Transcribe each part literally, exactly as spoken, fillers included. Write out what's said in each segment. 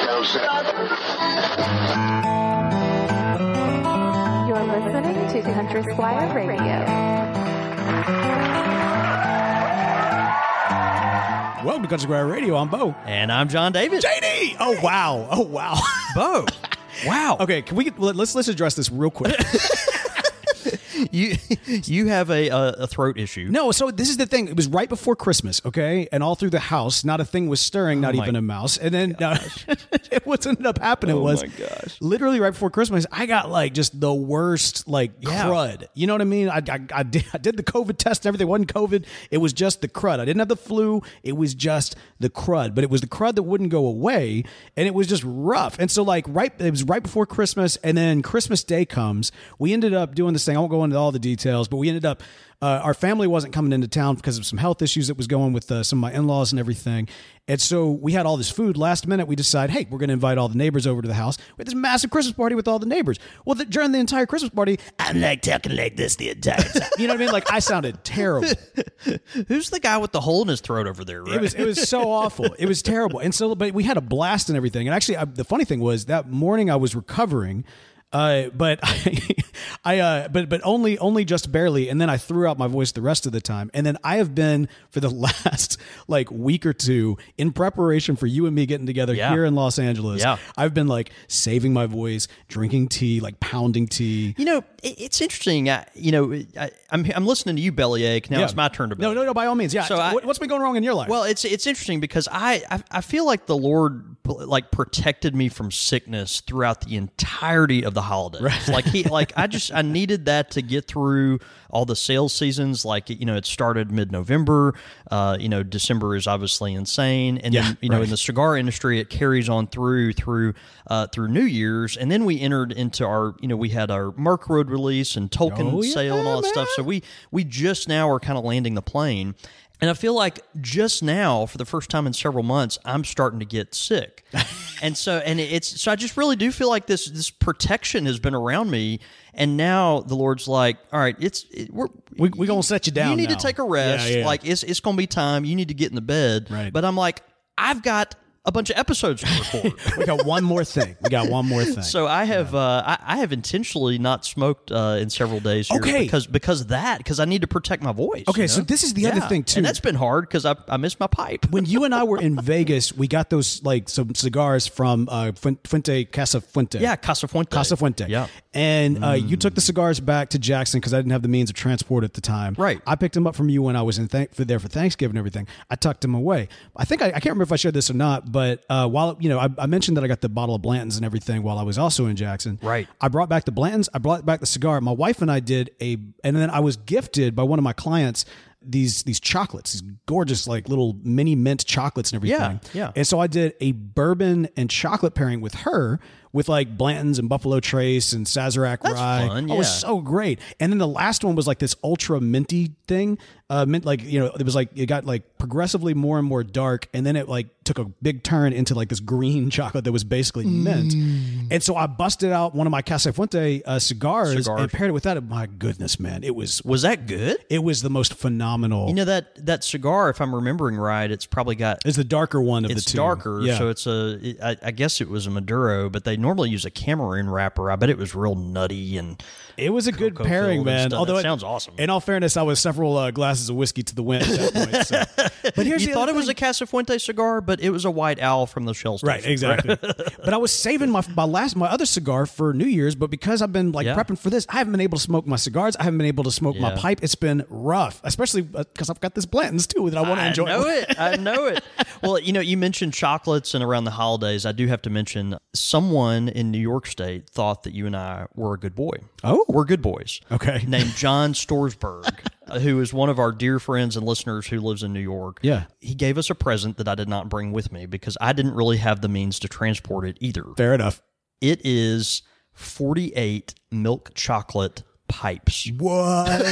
You're listening to Country Squire Radio. Welcome to Country Squire Radio. I'm Bo. And I'm John David. J D! Oh, wow. Oh, wow. Bo. Wow. Okay, can we let's let's address this real quick. You you have a, a a throat issue. No, so this is the thing. It was right before Christmas, okay? And all through the house, not a thing was stirring, not Oh my even a mouse. And then uh, what ended up happening Oh was my gosh. literally right before Christmas, I got like just the worst like Yeah. crud. You know what I mean? I, I, I, did, I did the COVID test and everything. It wasn't COVID. It was just the crud. I didn't have the flu. It was just the crud. But it was the crud that wouldn't go away. And it was just rough. And so like right, it was right before Christmas. And then Christmas Day comes. We ended up doing this thing. I won't go into all the details, but we ended up, uh, our family wasn't coming into town because of some health issues that was going with uh, some of my in-laws and everything. And so we had all this food. Last minute, we decided, hey, we're going to invite all the neighbors over to the house. We had this massive Christmas party with all the neighbors. Well, the, during the entire Christmas party, I'm like talking like this the entire time. You know what I mean? Like I sounded terrible. Who's the guy with the hole in his throat over there? Right? It was it was so awful. It was terrible. And so, but we had a blast and everything. And actually, I, the funny thing was that morning I was recovering. Uh, but I, I, uh, but, but only, only just barely. And then I threw out my voice the rest of the time. And then I have been for the last like week or two in preparation for you and me getting together Yeah. here in Los Angeles. Yeah. I've been like saving my voice, drinking tea, like pounding tea. You know, it, it's interesting. I, you know, I, I'm I'm listening to you bellyache. Now Yeah. it's my turn to No, bellyache. no, no, by all means. Yeah. So So I- what, what's been going wrong in your life? Well, it's it's interesting because I, I I feel like the Lord like protected me from sickness throughout the entirety of the holidays. Right. Like he like I just I needed that to get through all the sales seasons. Like you know, it started mid-November. Uh, you know, December is obviously insane, and Yeah, then you know right. in the cigar industry, it carries on through through uh, through New Year's, and then we entered into our you know we had our Merc Road release and token Oh, yeah, sale and all that stuff. man. So we we just now are kind of landing the plane. And I feel like just now, for the first time in several months, I'm starting to get sick, and so and it's so I just really do feel like this this protection has been around me, and now the Lord's like, all right, it's it, we're We- we gonna set you down You need now. to take a rest. Yeah, yeah. Like it's it's gonna be time. You need to get in the bed. Right. But I'm like, I've got a bunch of episodes to record. we got one more thing. We got one more thing. So I have uh, I, I have intentionally not smoked uh, in several days here Okay. because because of that because I need to protect my voice. Okay, you so know? this is the other Yeah. thing, too. and that's been hard because I I missed my pipe. when you and I were in Vegas, we got those like some cigars from uh, Fuen- Fuente Casa Fuente. Yeah, Casa Fuente. Casa Fuente. Yeah. And uh, you took the cigars back to Jackson because I didn't have the means of transport at the time. Right. I picked them up from you when I was in th- for there for Thanksgiving and everything. I tucked them away. I think I, I can't remember if I shared this or not, but uh, while you know, I, I mentioned that I got the bottle of Blanton's and everything while I was also in Jackson. Right. I brought back the Blanton's. I brought back the cigar. My wife and I did a, and then I was gifted by one of my clients these these chocolates, these gorgeous like little mini mint chocolates and everything. Yeah, yeah. And so I did a bourbon and chocolate pairing with her, with like Blanton's and Buffalo Trace and Sazerac That's Rye. fun, Oh, it was yeah. so great. And then the last one was like this ultra minty thing. Uh, mint like you know, it was like it got like progressively more and more dark, and then it like took a big turn into like this green chocolate that was basically mint. And so I busted out one of my Casa Fuente uh, cigars, Cigars. and paired it with that. My goodness, man, it was Was that good? it was the most phenomenal. You know that that cigar, if I'm remembering right, it's probably got it's the darker one of it's the two. darker, Yeah. so it's a. It, I, I guess it was a Maduro, but they normally use a Cameroon wrapper. I bet it was real nutty and It was a good cocoa pairing, filled and man. stuff. Although That it sounds awesome. In all fairness, I was several uh, glasses of whiskey to the wind at that point. So. But here's you the thought other it was thing. a Casa Fuente cigar, but it was a White Owl from the Shell station. Right, exactly. But I was saving my my last my other cigar for New Year's, but because I've been like Yeah. prepping for this, I haven't been able to smoke my cigars. I haven't been able to smoke my Yeah. pipe. It's been rough, especially because I've got this Blanton's too that I want to enjoy. I know it. I know it. Well, you know, you mentioned chocolates and around the holidays. I do have to mention someone in New York State thought that you and I were a good boy. Oh. We're good boys. Okay. Named John Storsberg, uh, who is one of our dear friends and listeners who lives in New York. Yeah. He gave us a present that I did not bring with me because I didn't really have the means to transport it either. Fair enough. It is forty-eight milk chocolate pipes. What?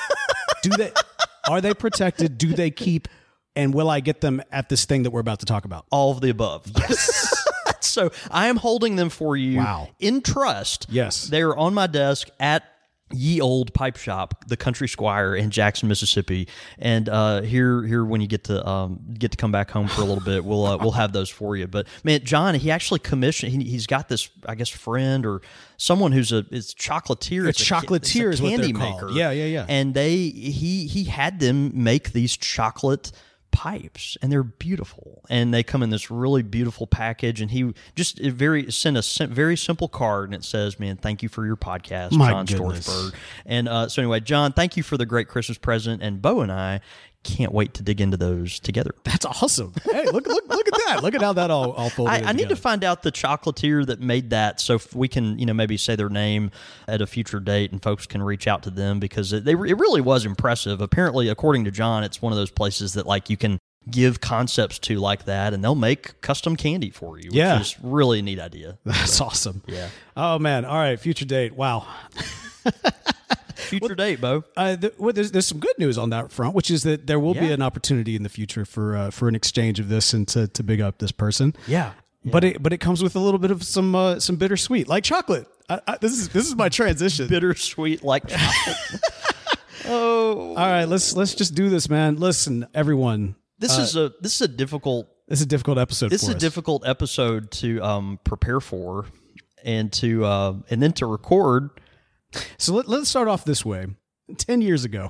Do they are they protected? Do they keep? And will I get them at this thing that we're about to talk about? All of the above. Yes. So I am holding them for you Wow. in trust. Yes. They're on my desk at ye old pipe shop, the Country Squire in Jackson, Mississippi, and uh, here, here when you get to um, get to come back home for a little bit, we'll uh, we'll have those for you. But man, John, he actually commissioned. He, he's got this, I guess, friend or someone who's a it's chocolatier. It's, it's chocolatier is what they're called. Yeah, yeah, yeah. And they he he had them make these chocolate pipes, and they're beautiful, and they come in this really beautiful package. And he just very sent a sim- very simple card, and it says, "Man, thank you for your podcast, My John goodness. Storsberg." And uh, so anyway, John, thank you for the great Christmas present, and Bo and I can't wait to dig into those together. That's awesome. Hey, look, look, look at that. Look at how that all, all folded I, in I need together. to find out the chocolatier that made that, so if we can, you know, maybe say their name at a future date, and folks can reach out to them, because it, they it really was impressive. Apparently, according to John, it's one of those places that like you can give concepts to like that, and they'll make custom candy for you, which Yeah. is really a neat idea. That's awesome. Yeah. Oh man. All right. Future date. Wow. Future date, Bo. Uh, th- well, there's, there's some good news on that front, which is that there will be Yeah. an opportunity in the future for uh, for an exchange of this and to, to big up this person. Yeah. But it but it comes with a little bit of some uh, some bittersweet, like chocolate. I, I, this is this is my transition. Bittersweet like chocolate. Oh. All right, let's let's just do this, man. Listen, everyone, This is a this is a difficult this is a difficult episode. This for is a us. difficult episode to um, prepare for, and to uh, and then to record. So let, let's start off this way. Ten years ago,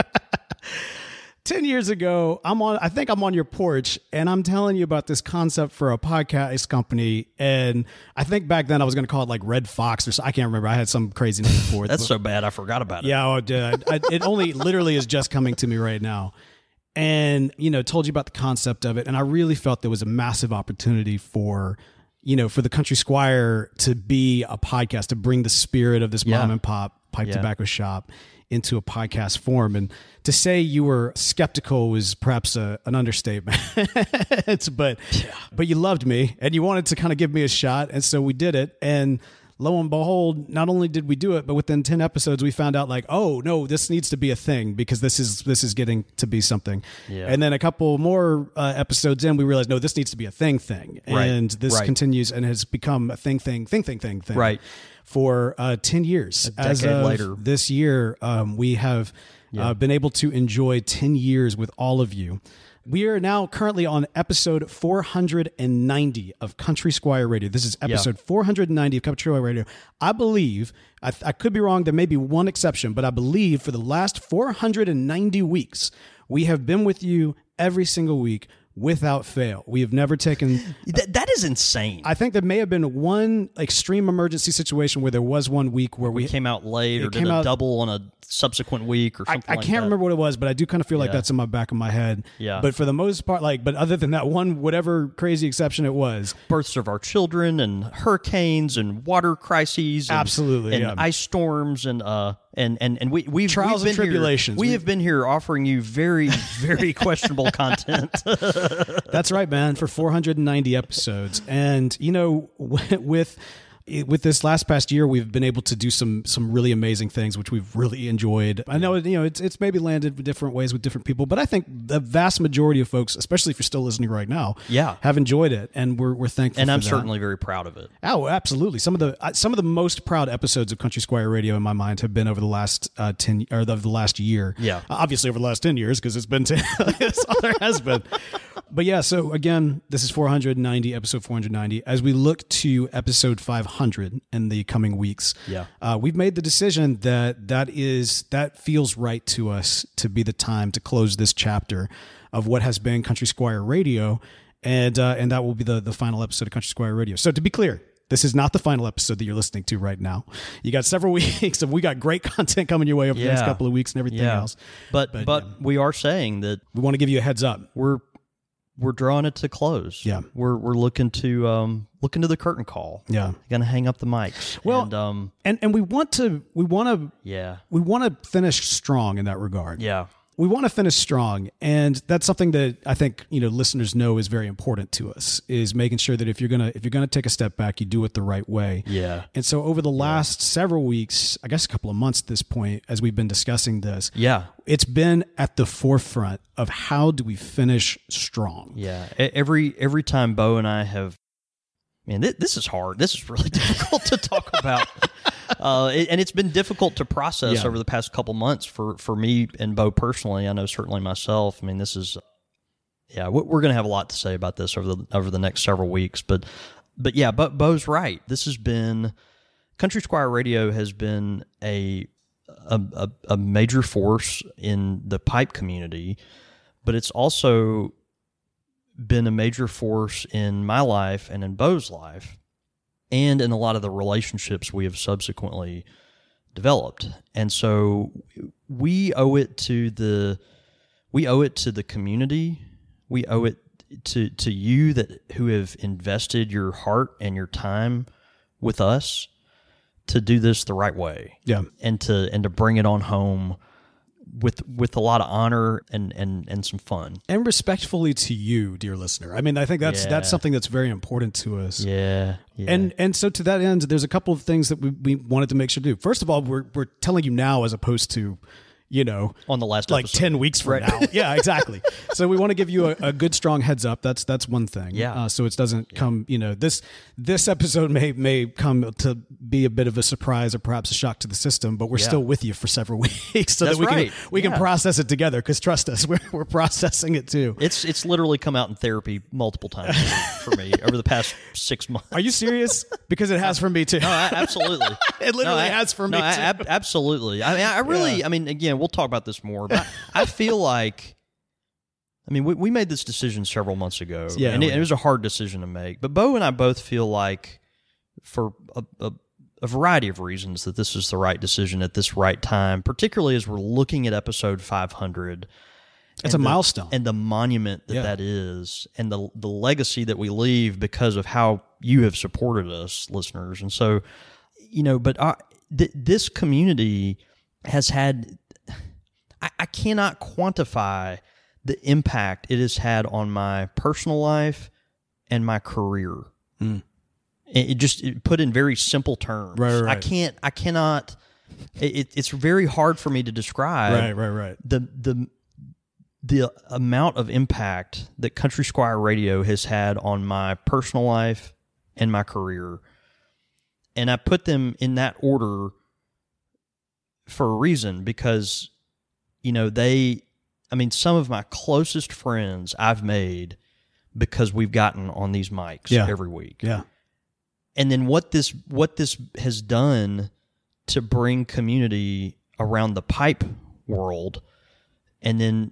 ten years ago, I'm on. I think I'm on your porch, and I'm telling you about this concept for a podcast company. And I think back then I was going to call it like Red Fox or so. I can't remember. I had some crazy name for it. That's but- so bad I forgot about it. Yeah, oh, dude, I, it only literally is just coming to me right now. And, you know, told you about the concept of it. And I really felt there was a massive opportunity for, you know, for the Country Squire to be a podcast, to bring the spirit of this Yeah. mom and pop pipe Yeah. tobacco shop into a podcast form. And to say you were skeptical was perhaps a, an understatement. it's, but, but you loved me and you wanted to kind of give me a shot. And so we did it. And lo and behold, not only did we do it, but within ten episodes, we found out like, oh no, this needs to be a thing because this is this is getting to be something. Yeah. And then a couple more uh, episodes in, we realized no, this needs to be a thing thing, Right. and this Right. continues and has become a thing thing thing thing thing thing. Right. For uh, ten years. A As decade of later. this year, um, we have Yeah. uh, been able to enjoy ten years with all of you. We are now currently on episode four hundred ninety of Country Squire Radio. This is episode four hundred ninety of Country Squire Radio. I believe, I, I could be wrong, there may be one exception, but I believe for the last four hundred ninety weeks, we have been with you every single week without fail. We have never taken... That, that is insane. I think there may have been one extreme emergency situation where there was one week where we... we came out late or it did came a out- double on a subsequent week or I, something I like can't that. remember what it was, but I do kind of feel like Yeah. that's in my back of my head. Yeah. But for the most part, like, but other than that one, whatever crazy exception it was, Births of our children and hurricanes and water crises, and, Absolutely, and yeah. ice storms and uh and and and we we've Trials we've and been here- tribulations. we We- have been here offering you very very questionable content. that's right, man, for four hundred ninety episodes. And, you know, with with this last past year, we've been able to do some some really amazing things, which we've really enjoyed. I know, you know, it's it's maybe landed different ways with different people, but I think the vast majority of folks, especially if you're still listening right now, Yeah. have enjoyed it, and we're we're thankful. And for I'm that. certainly very proud of it. Oh, absolutely. Some of the uh, some of the most proud episodes of Country Squire Radio in my mind have been over the last uh, ten or the, the last year. Yeah. Uh, obviously over the last ten years because it's been ten. That's all there has been. But yeah, so again, this is four hundred ninety, episode four hundred ninety. As we look to episode five hundred in the coming weeks, Yeah. uh, we've made the decision that that is that feels right to us to be the time to close this chapter of what has been Country Squire Radio, and uh, and that will be the the final episode of Country Squire Radio. So to be clear, this is not the final episode that you're listening to right now. You got several weeks of we got great content coming your way over the next Yeah. couple of weeks and everything Yeah. else. But But, but, yeah. we are saying that We want to give you a heads up. we're we're drawing it to close. Yeah. We're we're looking to um look into the curtain call. Yeah. Gonna hang up the mics. Well- and, um And and we want to we want to yeah. we want to finish strong in that regard. Yeah. We want to finish strong, and that's something that I think, you know, listeners know is very important to us, is making sure that if you're gonna if you're gonna take a step back, you do it the right way. Yeah. And so over the last several weeks, I guess a couple of months at this point, as we've been discussing this, Yeah. it's been at the forefront of how do we finish strong. Yeah. E- Every every time Bo and I have, man, th- this is hard. This is really difficult to talk about. uh, it, and it's been difficult to process Yeah. over the past couple months for, for me and Bo personally. I know certainly myself. I mean, this is, yeah, we- we're going to have a lot to say about this over the over the next several weeks. But, but yeah, but Bo's right. This has been, Country Squire Radio has been a a, a a major force in the pipe community, but it's also been a major force in my life and in Bo's life, and in a lot of the relationships we have subsequently developed. And so we owe it to the we owe it to the community. We owe it to to you that who have invested your heart and your time with us to do this the right way. Yeah. And to and to bring it on home with with a lot of honor and and and some fun. And respectfully to you, dear listener. I mean, I think that's Yeah. that's something that's very important to us. Yeah. yeah. And and so to that end, there's a couple of things that we, we wanted to make sure to do. First of all, we're we're telling you now as opposed to, you know, on the last like episode. ten weeks from Right. now. Yeah, exactly. So we want to give you a, a good strong heads up. That's that's one thing. Yeah. Uh, so it doesn't come, you know, this this episode may may come to be a bit of a surprise or perhaps a shock to the system, but we're Yeah. still with you for several weeks so That's that we right. can we Yeah. can process it together. Because trust us, we're we're processing it too. It's it's literally come out in therapy multiple times for me over the past six months. Are you serious? Because it has for me too. No, I, absolutely. It literally No, I- has for me no, I- too. ab- absolutely. I mean, I really. Yeah. I mean, again, we'll talk about this more. But I feel like, I mean, we, we made this decision several months ago, Yeah, and it, we it was a hard decision to make. But Bo and I both feel like, for a, a, a variety of reasons, that this is the right decision at this right time. Particularly as we're looking at episode five hundred. It's and a the- milestone. and the monument that Yeah. that is, and the the legacy that we leave because of how you have supported us, listeners. And so, you know, but our, th- this community has had, I, I cannot quantify the impact it has had on my personal life and my career. Mm. It, it just it put in very simple terms. Right, right, I right. can't. I cannot. It, it's very hard for me to describe Right, right, right. the the the amount of impact that Country Squire Radio has had on my personal life and my career. And I put them in that order for a reason, because, you know, they, I mean, some of my closest friends I've made because we've gotten on these mics Yeah. every week. Yeah. And then what this what this has done to bring community around the pipe world, and then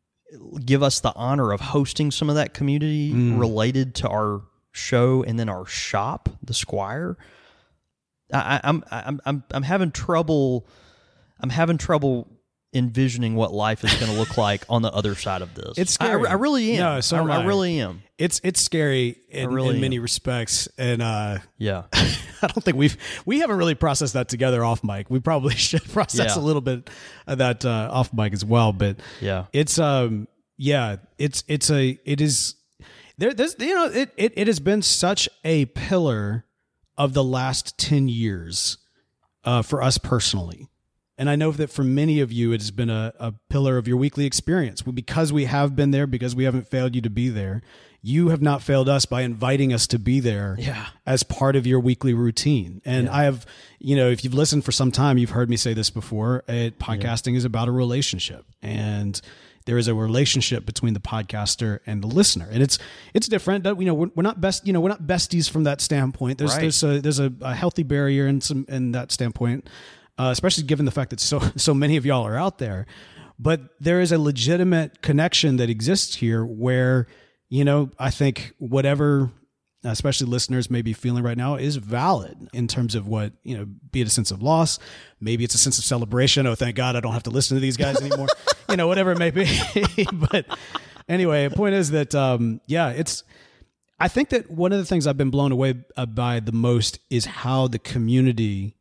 give us the honor of hosting some of that community Mm. related to our show and then our shop, the Squire. I, I, I'm I'm I'm I'm having trouble. I'm having trouble envisioning what life is going to look like on the other side of this. It's I- scary. I, really am. No, so I, am I I. really am. It's it's scary in, really in many am. respects, and uh, Yeah. I don't think we've we haven't really processed that together off mic. We probably should process Yeah. a little bit of that uh, off mic as well. But Yeah. it's um yeah it's it's a it is there. There's you know it it it has been such a pillar of the last ten years uh, for us personally. And I know that for many of you, it has been a, a pillar of your weekly experience. Because we have been there, because we haven't failed you to be there, you have not failed us by inviting us to be there Yeah. as part of your weekly routine. And I have, you know, if you've listened for some time, you've heard me say this before. It, podcasting is about a relationship. And there is a relationship between the podcaster and the listener, and it's it's different. You know, we're, we're not best. You know, we're not besties from that standpoint. There's Right. there's a there's a, a healthy barrier in some in that standpoint. Uh, especially given the fact that so so many of y'all are out there. But there is a legitimate connection that exists here where, you know, I think whatever, especially listeners may be feeling right now, is valid in terms of what, you know, be it a sense of loss, maybe it's a sense of celebration. Oh, thank God I don't have to listen to these guys anymore. You know, whatever it may be. But anyway, the point is that, um, yeah, it's, I think that one of the things I've been blown away by the most is how the community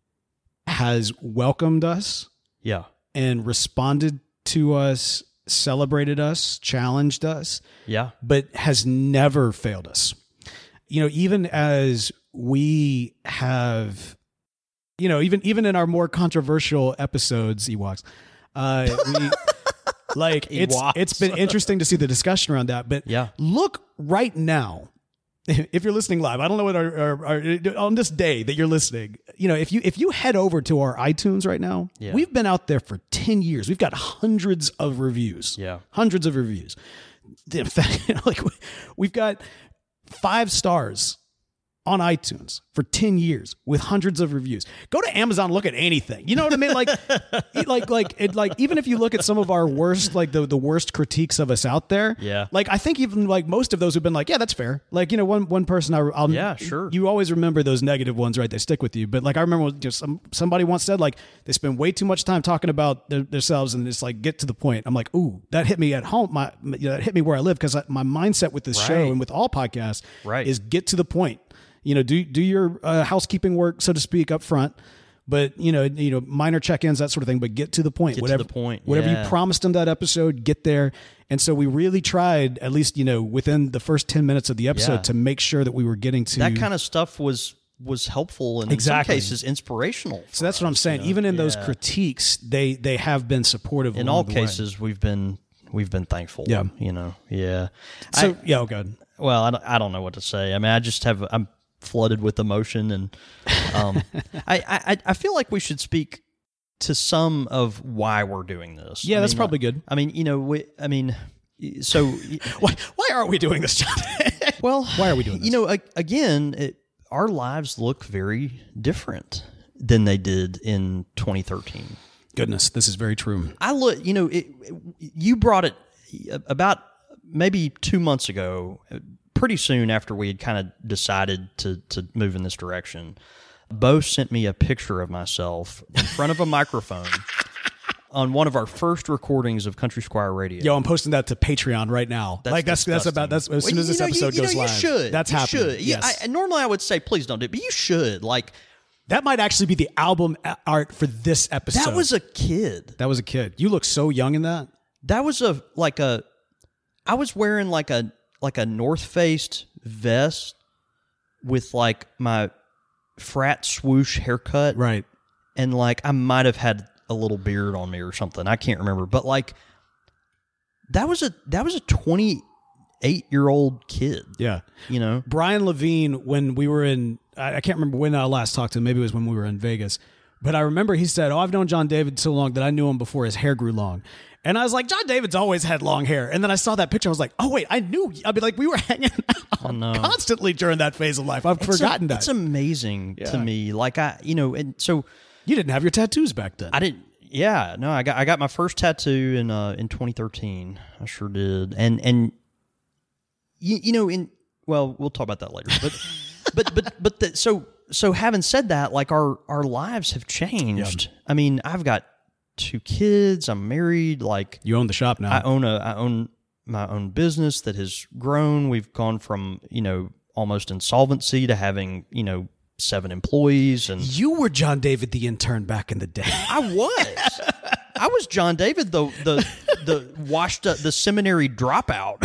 has welcomed us Yeah. and responded to us, celebrated us, challenged us, Yeah. but has never failed us. You know, even as we have, you know, even even in our more controversial episodes, Ewoks, uh, we like it's Ewoks. it's been interesting to see the discussion around that. But Yeah. look right now. If you're listening live, I don't know what our, our, our on this day that you're listening, you know, if you if you head over to our iTunes right now, Yeah. we've been out there for ten years. We've got hundreds of reviews. Yeah. Hundreds of reviews. In fact, you know, like we've got five stars on iTunes for ten years with hundreds of reviews. Go to Amazon, look at anything. You know what I mean? Like, like, like, it, like, even if you look at some of our worst, like the, the worst critiques of us out there. Yeah. Like, I think even like most of those have been like, yeah, that's fair. Like, you know, one, one person, I, I'll, Yeah, sure. You always remember those negative ones, right? They stick with you. But like, I remember just some, somebody once said like, they spend way too much time talking about their, themselves and just like get to the point. I'm like, ooh, that hit me at home. My, you know, that hit me where I live. Cause my mindset with this show Right. and with all podcasts Right. is get to the point. You know, do do your uh, housekeeping work, so to speak, up front. But you know, you know, minor check-ins, that sort of thing. But get to the point. Get to whatever, the point, Whatever yeah. you promised them that episode, get there. And so we really tried, at least you know, within the first ten minutes of the episode, Yeah. to make sure that we were getting to That kind of stuff was was helpful and Exactly. in some cases inspirational. So that's what I'm saying. Even in those Yeah. critiques, they they have been supportive. In along all the way. cases, we've been we've been thankful. Yeah. You know. Yeah. So I, yeah, oh god. well, I don't, I don't know what to say. I mean, I just have I'm flooded with emotion, and um, I, I I feel like we should speak to some of why we're doing this. Yeah, I that's mean, probably like- good. I mean, you know, we, I mean, so Why why aren't we doing this, John? well, Why are we doing this? You know, a- again, it, our lives look very different than they did in twenty thirteen. Goodness, this is very true. I look, you know, it, you brought it about maybe two months ago, pretty soon after we had kind of decided to to move in this direction. Bo sent me a picture of myself in front of a microphone on one of our first recordings of Country Squire Radio. Yo, I'm posting that to Patreon right now. That's like that's that's about that's as soon Well, as you this know, you- episode you know, goes you live. should. That's you happening. Should. Yeah, Yes. I, normally I would say please don't do it, but you should. Like That might actually be the album art for this episode. that was a kid. that was a kid. You look so young in that. That was a like a. I was wearing like a like a North Face vest with like my frat swoosh haircut, Right. and like I might have had a little beard on me or something. I can't remember, but like that was a that was a twenty-eight year old kid. Yeah. You know, Brian Levine, when we were in, I I can't remember when I last talked to him. Maybe it was when we were in Vegas. But I remember he said, oh, I've known John David so long that I knew him before his hair grew long. And I was like, John David's always had long hair. And then I saw that picture. I was like, oh, wait, I knew. I mean, like, we were hanging out no. constantly during that phase of life. I've It's forgotten a- that. It's amazing Yeah. to me. Like I, you know, and so You didn't have your tattoos back then. I didn't. Yeah, no, I got I got my first tattoo in uh, in twenty thirteen. I sure did, and and you, you know in well we'll talk about that later. But but but but the, so so having said that, like our our lives have changed. I mean, I've got two kids. I'm married. Like You own the shop now. I own a I own my own business that has grown. We've gone from you know almost insolvency to having you know seven employees, and you were John David the intern back in the day. I was. I was John David, the the the washed up, the seminary dropout.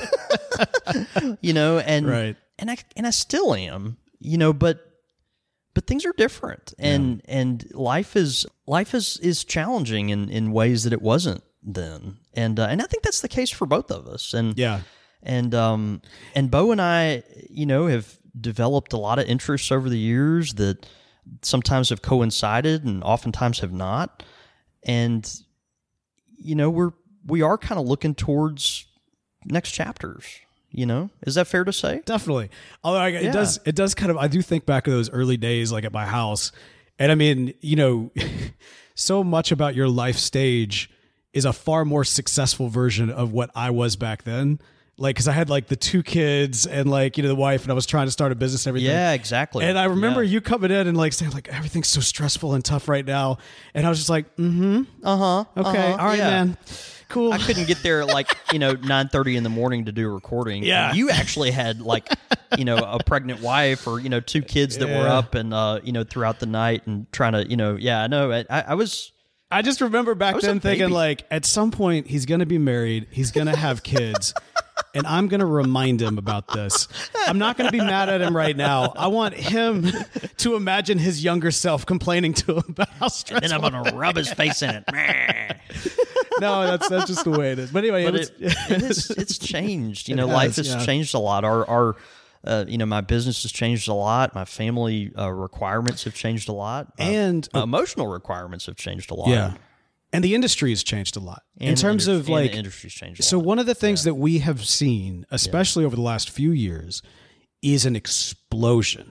you know, and Right. and I and I still am. You know, but but things are different, and and life is life is is challenging in in ways that it wasn't then, and uh, and I think that's the case for both of us. And Yeah. and um and Bo and I, you know, have developed a lot of interests over the years that sometimes have coincided and oftentimes have not. And you know, we're we are kind of looking towards next chapters. You know, is that fair to say? Definitely. Although I, it Yeah. does, it does kind of. I do think back of those early days, like at my house, and I mean, you know, so much about your life stage is a far more successful version of what I was back then. Like, because I had like the two kids and like you know the wife, and I was trying to start a business and everything. Yeah, exactly. And I remember Yeah. you coming in and like saying like everything's so stressful and tough right now, and I was just like, mm-hmm, Uh huh. okay, all right, yeah. man, cool. I couldn't get there at like, you know, nine thirty in the morning to do a recording. Yeah. You actually had like, you know, a pregnant wife or, you know, two kids that were Yeah. up and, uh, you know, throughout the night and trying to, you know, yeah, I know. I, I was, I just remember back was a then thinking baby. like at some point he's going to be married, he's going to have kids, and I'm going to remind him about this. I'm not going to be mad at him right now. I want him to imagine his younger self complaining to him about how stressful. and I'm going to rub his face in it. No, that's that's just the way it is. But anyway, But it was- it, it is, it's changed. You It know, has, life has yeah. changed a lot. Our, our, Uh, you know, my business has changed a lot. My family uh, requirements have changed a lot. Uh, And my emotional requirements have changed a lot. yeah. And the industry has changed a lot And in the terms indus- of and like the industry's changed a So lot. one of the things that we have seen, especially over the last few years, is an explosion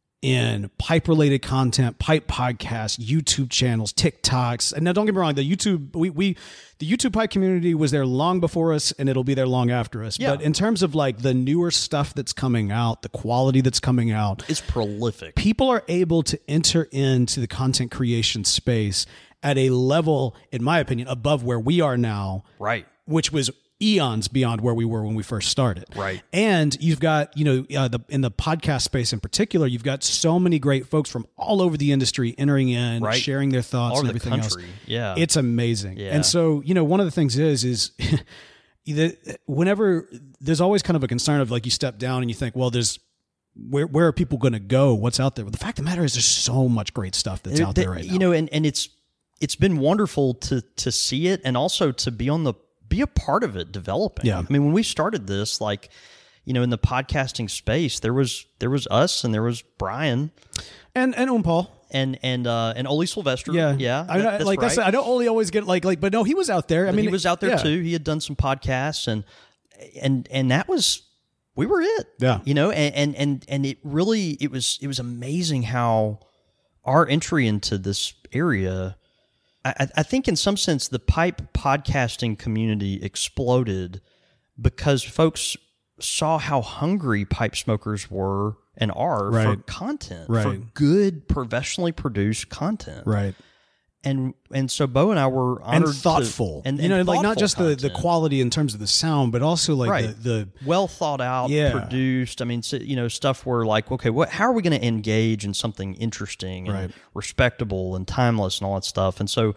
in pipe-related content, pipe podcasts, YouTube channels, TikToks. And now, don't get me wrong, the YouTube we we the YouTube pipe community was there long before us, and it'll be there long after us. Yeah. But in terms of like the newer stuff that's coming out, the quality that's coming out, It's prolific. people are able to enter into the content creation space at a level, in my opinion, above where we are now, Right. which was eons beyond where we were when we first started. Right. And you've got, you know, uh, the, in the podcast space in particular, you've got so many great folks from all over the industry entering in, Right. sharing their thoughts All and over the everything country. else. Yeah. It's amazing. Yeah. And so, you know, one of the things is, is the, whenever there's always kind of a concern of like you step down and you think, well, there's, where where are people going to go? What's out there? Well, the fact of the matter is there's so much great stuff that's out That- there right now. You know, and, and it's it's been wonderful to to see it and also to be on the be a part of it developing. Yeah. I mean, when we started this, like, you know, in the podcasting space, there was there was us and there was Brian and and Umpal. and and uh, and Oli Sylvester. Yeah, yeah, I, that- I, that's like right. that's I don't only always get like like, but no, he was out there. I But mean, he was out there yeah. too. He had done some podcasts, and and and that was we were it. Yeah. you know, and and and and it really it was it was amazing how our entry into this area. I, I think in some sense the pipe podcasting community exploded because folks saw how hungry pipe smokers were and are for Right. content, for Right. good professionally produced content. Right. And and so Bo and I were honored And thoughtful, to, and, you know, and like not thoughtful just the, the content. quality in terms of the sound, but also like Right. the, the well thought out, Yeah. produced. I mean, so, you know, stuff where like, okay, what? How are we going to engage in something interesting and Right. respectable and timeless and all that stuff? And so,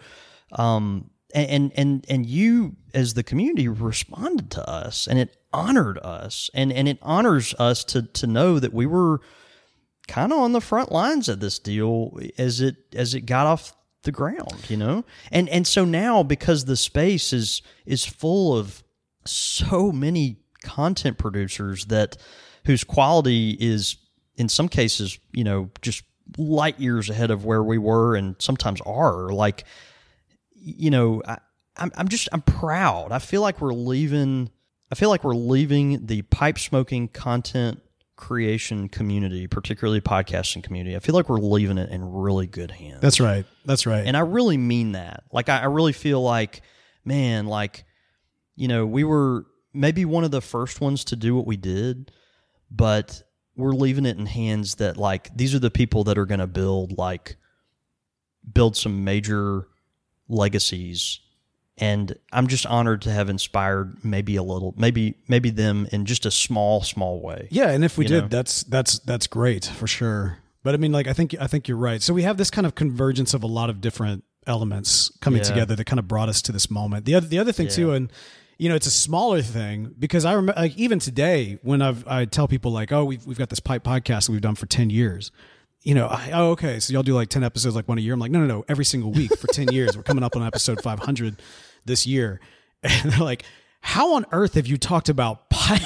um, and and and and you as the community responded to us, and it honored us, and and it honors us to to know that we were kind of on the front lines of this deal as it as it got off the ground, you know? And and so now, because the space is is full of so many content producers that whose quality is in some cases, you know, just light years ahead of where we were and sometimes are, like, you know, I, I'm I'm just I'm proud. I feel like we're leaving I feel like we're leaving the pipe smoking content creation community, particularly podcasting community. I feel like we're leaving it in really good hands. that's right. That's right. And I really mean that. Like, I, I really feel like, man, like, you know, we were maybe one of the first ones to do what we did, but we're leaving it in hands that, like, these are the people that are going to build, like, build some major legacies. And I'm just honored to have inspired maybe a little, maybe maybe them in just a small, small way. Yeah, and if we You did, know? that's that's that's great for sure. But I mean, like I think I think you're right. So we have this kind of convergence of a lot of different elements coming Yeah. together that kind of brought us to this moment. The other the other thing too, and you know, it's a smaller thing because I remember, like even today when I've I tell people like, oh, we've we've got this pipe podcast that we've done for ten years. You know, I, oh, okay, so y'all do like ten episodes, like one a year. I'm like, no, no, no, every single week for ten years. We're coming up on episode five hundred this year, and they're like, how on earth have you talked about pipe?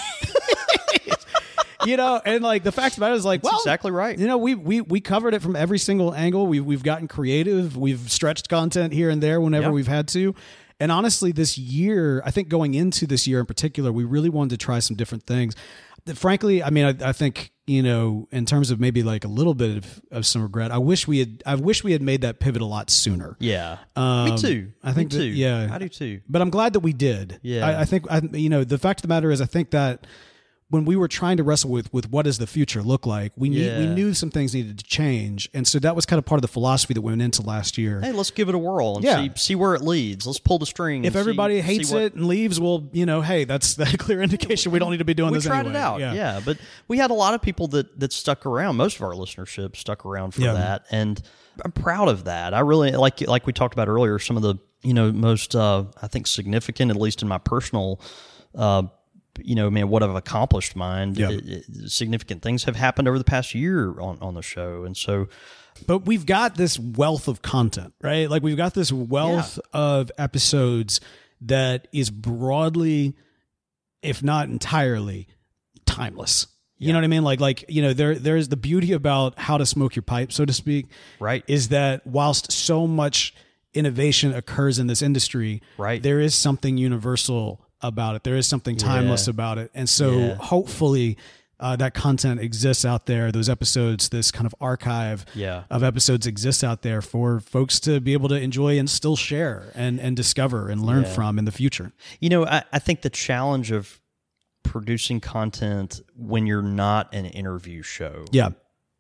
You know, and like the fact of the matter is like, That's well, exactly right. You know, we we we covered it from every single angle. We've we've gotten creative. We've stretched content here and there whenever Yeah. we've had to. And honestly, this year, I think going into this year in particular, we really wanted to try some different things. That, frankly, I mean, I, I think, you know, in terms of maybe like a little bit of, of some regret, I wish we had I wish we had made that pivot a lot sooner. Yeah. Um, Me too. I think Me that- too. yeah. I do too. But I'm glad that we did. Yeah. I, I think, I, you know, the fact of the matter is, I think that when we were trying to wrestle with with what does the future look like, we knew, we Yeah. knew some things needed to change, and so that was kind of part of the philosophy that went into last year. Hey, let's give it a whirl and Yeah. see see where it leads. Let's pull the string. If and everybody see, hates see what, it and leaves, well, you know, hey, that's that clear indication we don't need to be doing we this tried anyway. it out. Yeah. but we had a lot of people that that stuck around. Most of our listenership stuck around for Yeah. that, and I'm proud of that. I really like like we talked about earlier. Some of the you know most uh, I think significant, at least in my personal. Uh, you know, man, what I've accomplished mind, Yeah. it- it- significant things have happened over the past year on, on the show. And so, But we've got this wealth of content, right? Like we've got this wealth of episodes that is broadly, if not entirely, timeless. You know what I mean? Like, like you know, there there's the beauty about how to smoke your pipe, so to speak. Right. Is that whilst so much innovation occurs in this industry, right, there is something universal about it. There is something timeless yeah. about it, and so yeah. hopefully. Uh, that content exists out there. Those episodes, this kind of archive yeah. of episodes exists out there for folks to be able to enjoy and still share and, and discover and learn yeah. from in the future. You know, I, I think the challenge of producing content when you're not an interview show, yeah,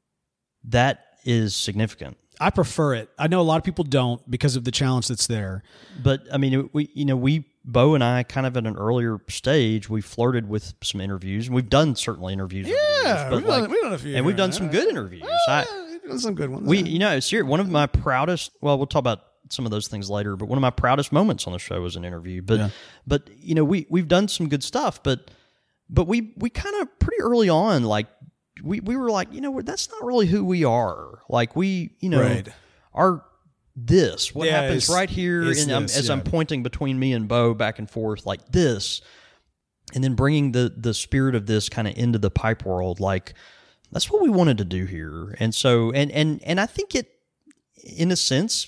that is significant. I prefer it. I know a lot of people don't because of the challenge that's there. But I mean, we, you know, we, Bo and I, kind of at an earlier stage, we flirted with some interviews, and we've done certainly interviews. Yeah, over the years, but we've, like, done, we've done a few, and we've done some good interviews. Uh, I, we've done some good ones. we, you know, serious. One of my proudest. Well, we'll talk about some of those things later. But one of my proudest moments on the show was an interview. But, Yeah. but you know, we we've done some good stuff. But, but we we kind of pretty early on, like we we were like, you know, that's not really who we are. Like we, you know. Right. Our this what Yeah, happens it's- right here, it's and I'm, this, as yeah. I'm pointing between me and Bo back and forth like this, and then bringing the the spirit of this kind of into the pipe world, like that's what we wanted to do here, and so and and and I think it, in a sense,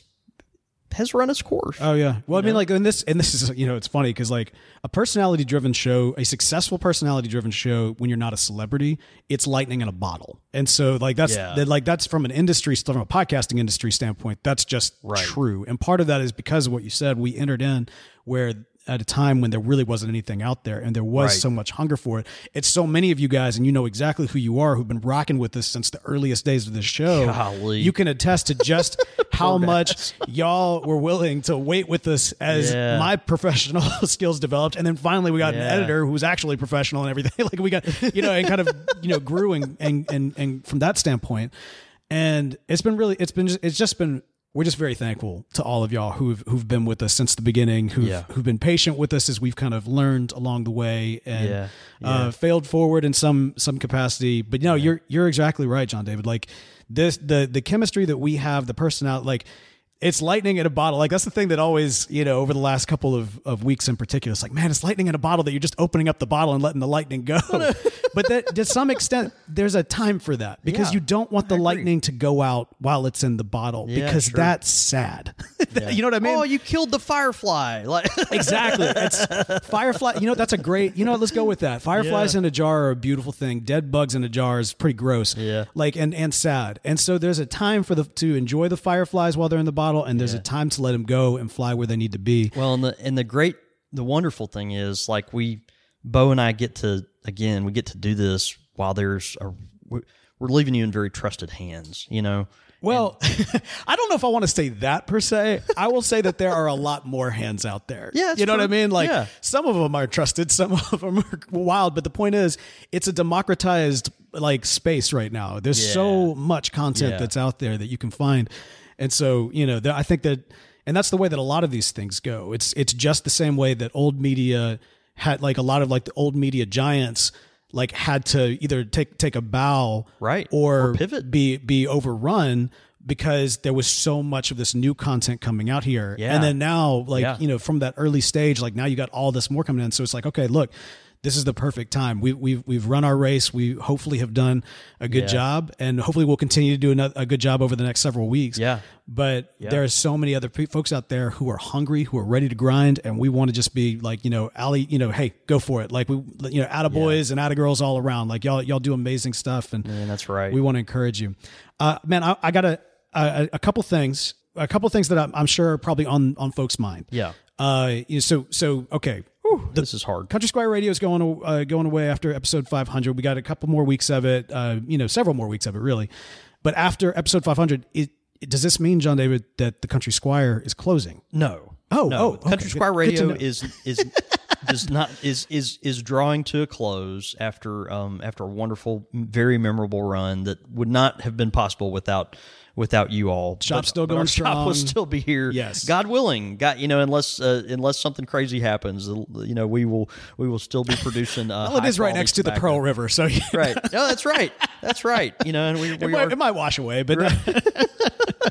has run its course. Oh yeah. Well, I mean, know? like, and this, and this is, you know, it's funny because like a personality-driven show, a successful personality-driven show, when you're not a celebrity, it's lightning in a bottle. And so, like, that's Yeah. that, like that's from an industry, from a podcasting industry standpoint, that's just Right. true. And part of that is because of what you said. We entered in where at a time when there really wasn't anything out there, and there was Right. so much hunger for it. It's so many of you guys, and you know exactly who you are, who've been rocking with us since the earliest days of this show. Golly. You can attest to just how much y'all were willing to wait with us as Yeah. my professional skills developed, and then finally we got an Yeah. editor who was actually professional and everything. Like we got, you know, and kind of, you know, grew and and and, and from that standpoint. And it's been really, it's been, just, it's just been. We're just very thankful to all of y'all who've who've been with us since the beginning, who've Yeah. who've been patient with us as we've kind of learned along the way and Yeah. Uh, Yeah. failed forward in some some capacity. But no, you're you're exactly right, John David. Like this, the the chemistry that we have, the personality, like it's lightning in a bottle. Like that's the thing that always, you know, over the last couple of, of weeks in particular, it's like, man, it's lightning in a bottle that you're just opening up the bottle and letting the lightning go. But that to some extent, there's a time for that because Yeah, you don't want the lightning to go out while it's in the bottle Yeah, because sure. that's sad. Yeah. You know what I mean? Oh, you killed the firefly! Like Exactly. It's firefly. You know, that's a great, you know, let's go with that. Fireflies Yeah. in a jar are a beautiful thing. Dead bugs in a jar is pretty gross. Yeah. Like, and, and sad. And so there's a time for the, to enjoy the fireflies while they're in the bottle. And there's Yeah. a time to let them go and fly where they need to be. Well, and the and the great, the wonderful thing is, like we, Bo and I get to again, we get to do this while there's a, we're we're leaving you in very trusted hands. You know. Well, I don't know if I want to say that per se. I will say that there are a lot more hands out there. Yeah, that's you know what I true. mean? Like Yeah. some of them are trusted, some of them are wild. But the point is, it's a democratized like space right now. There's Yeah. so much content Yeah. that's out there that you can find, and so you know, there, I think that, and that's the way that a lot of these things go. It's it's just the same way that old media had, like a lot of like the old media giants. Like had to either take take a bow, Right. or, Or pivot. be be overrun because there was so much of this new content coming out here. Yeah. And then now, like, Yeah. you know, from that early stage, like now you got all this more coming in. So it's like, okay, look, this is the perfect time. We, we've we've run our race. We hopefully have done a good Yeah. job, and hopefully we'll continue to do another, a good job over the next several weeks. Yeah. But Yeah. there are so many other pe- folks out there who are hungry, who are ready to grind, and we want to just be like, you know, Ali, you know, hey, go for it. Like we, you know, attaboys and attagirls all around. Like y'all, y'all do amazing stuff, and Man, that's right. we want to encourage you. Uh, man, I, I got a, a a couple things, a couple things that I'm, I'm sure are probably on on folks' mind. Yeah. Uh, you know, so so okay. This is hard. Country Squire Radio is going uh, going away after episode five hundred. We got a couple more weeks of it. Uh, you know, several more weeks of it, really. But after episode five hundred, it, it, does this mean, John David, that the Country Squire is closing? No. Oh, no. oh, okay. Country Squire Good- good to Radio know. is is does not is is is drawing to a close after um after a wonderful, very memorable run that would not have been possible without without you all. Shop's But- still but going our shop will strong. still be here. Yes. God willing. God, you know, unless uh, unless something crazy happens, you know, we will we will still be producing. Uh, Well, it is right next to the Pearl River, so yeah. Right. No, that's right. That's right. You know, and we, It we might, are, it might wash away, but it's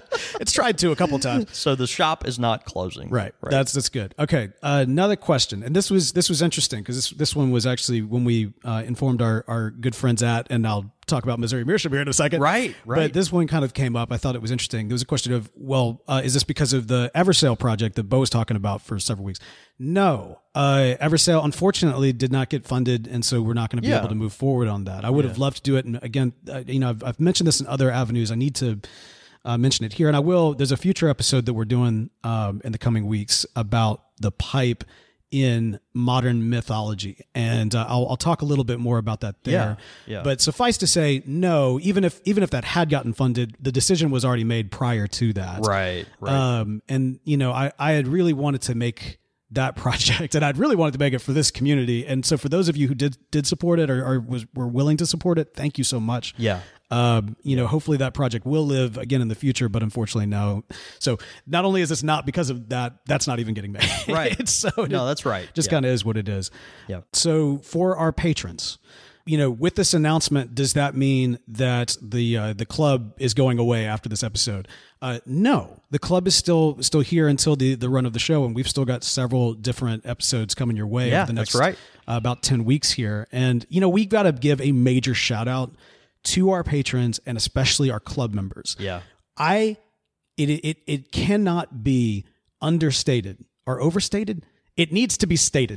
it's tried to a couple times. So the shop is not closing. Right. right. That's that's good. Okay. Uh, another question, and this was this was interesting because this this one was actually when we uh, informed our our good friends at, and I'll talk about Missouri Meerschaum here in a second. Right. Right. But this one kind of came up. I thought it was interesting. There was a question of, well, uh, is this because of the Eversail project that Bo was talking about for several weeks? No. Uh, Eversail, unfortunately, did not get funded, and so we're not going to be Yeah. able to move forward on that. I would have loved to do it. And again, uh, you know, I've, I've mentioned this in other avenues. I need to uh, mention it here, and I will. There's a future episode that we're doing um, in the coming weeks about the pipe in modern mythology, and uh, I'll, I'll talk a little bit more about that there. Yeah, yeah. But suffice to say, no. Even if even if that had gotten funded, the decision was already made prior to that. Right. Right. Um, and you know, I I had really wanted to make that project, and I'd really wanted to make it for this community. And so, for those of you who did did support it or, or was were willing to support it, thank you so much. Yeah. Um, you know, hopefully that project will live again in the future, but unfortunately, no. So not only is this not because of that, that's not even getting made. Right. so No, that's right. Just Yeah. kind of is what it is. Yeah. So for our patrons, you know, with this announcement, does that mean that the uh, the club is going away after this episode? Uh, no, the club is still still here until the, the run of the show, and we've still got several different episodes coming your way Yeah, over the next that's right. uh, about ten weeks here. And you know, we got to give a major shout out to our patrons and especially our club members. Yeah. I it it it cannot be understated or overstated. It needs to be stated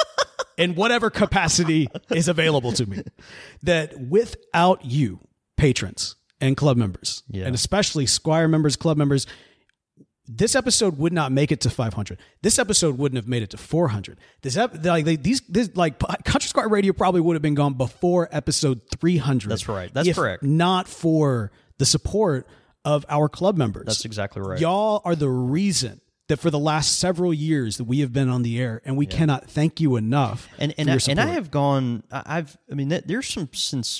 in whatever capacity is available to me that without you, patrons and club members, Yeah. and especially Squire members, club members, this episode would not make it to five hundred. This episode wouldn't have made it to four hundred. This ep- like they, these this like Country Squire Radio probably would have been gone before episode three hundred. That's right. That's if correct. Not for the support of our club members. That's exactly right. Y'all are the reason that for the last several years that we have been on the air, and we cannot thank you enough. And and for I, your and I support. have gone. I- I've. I mean, there's some since.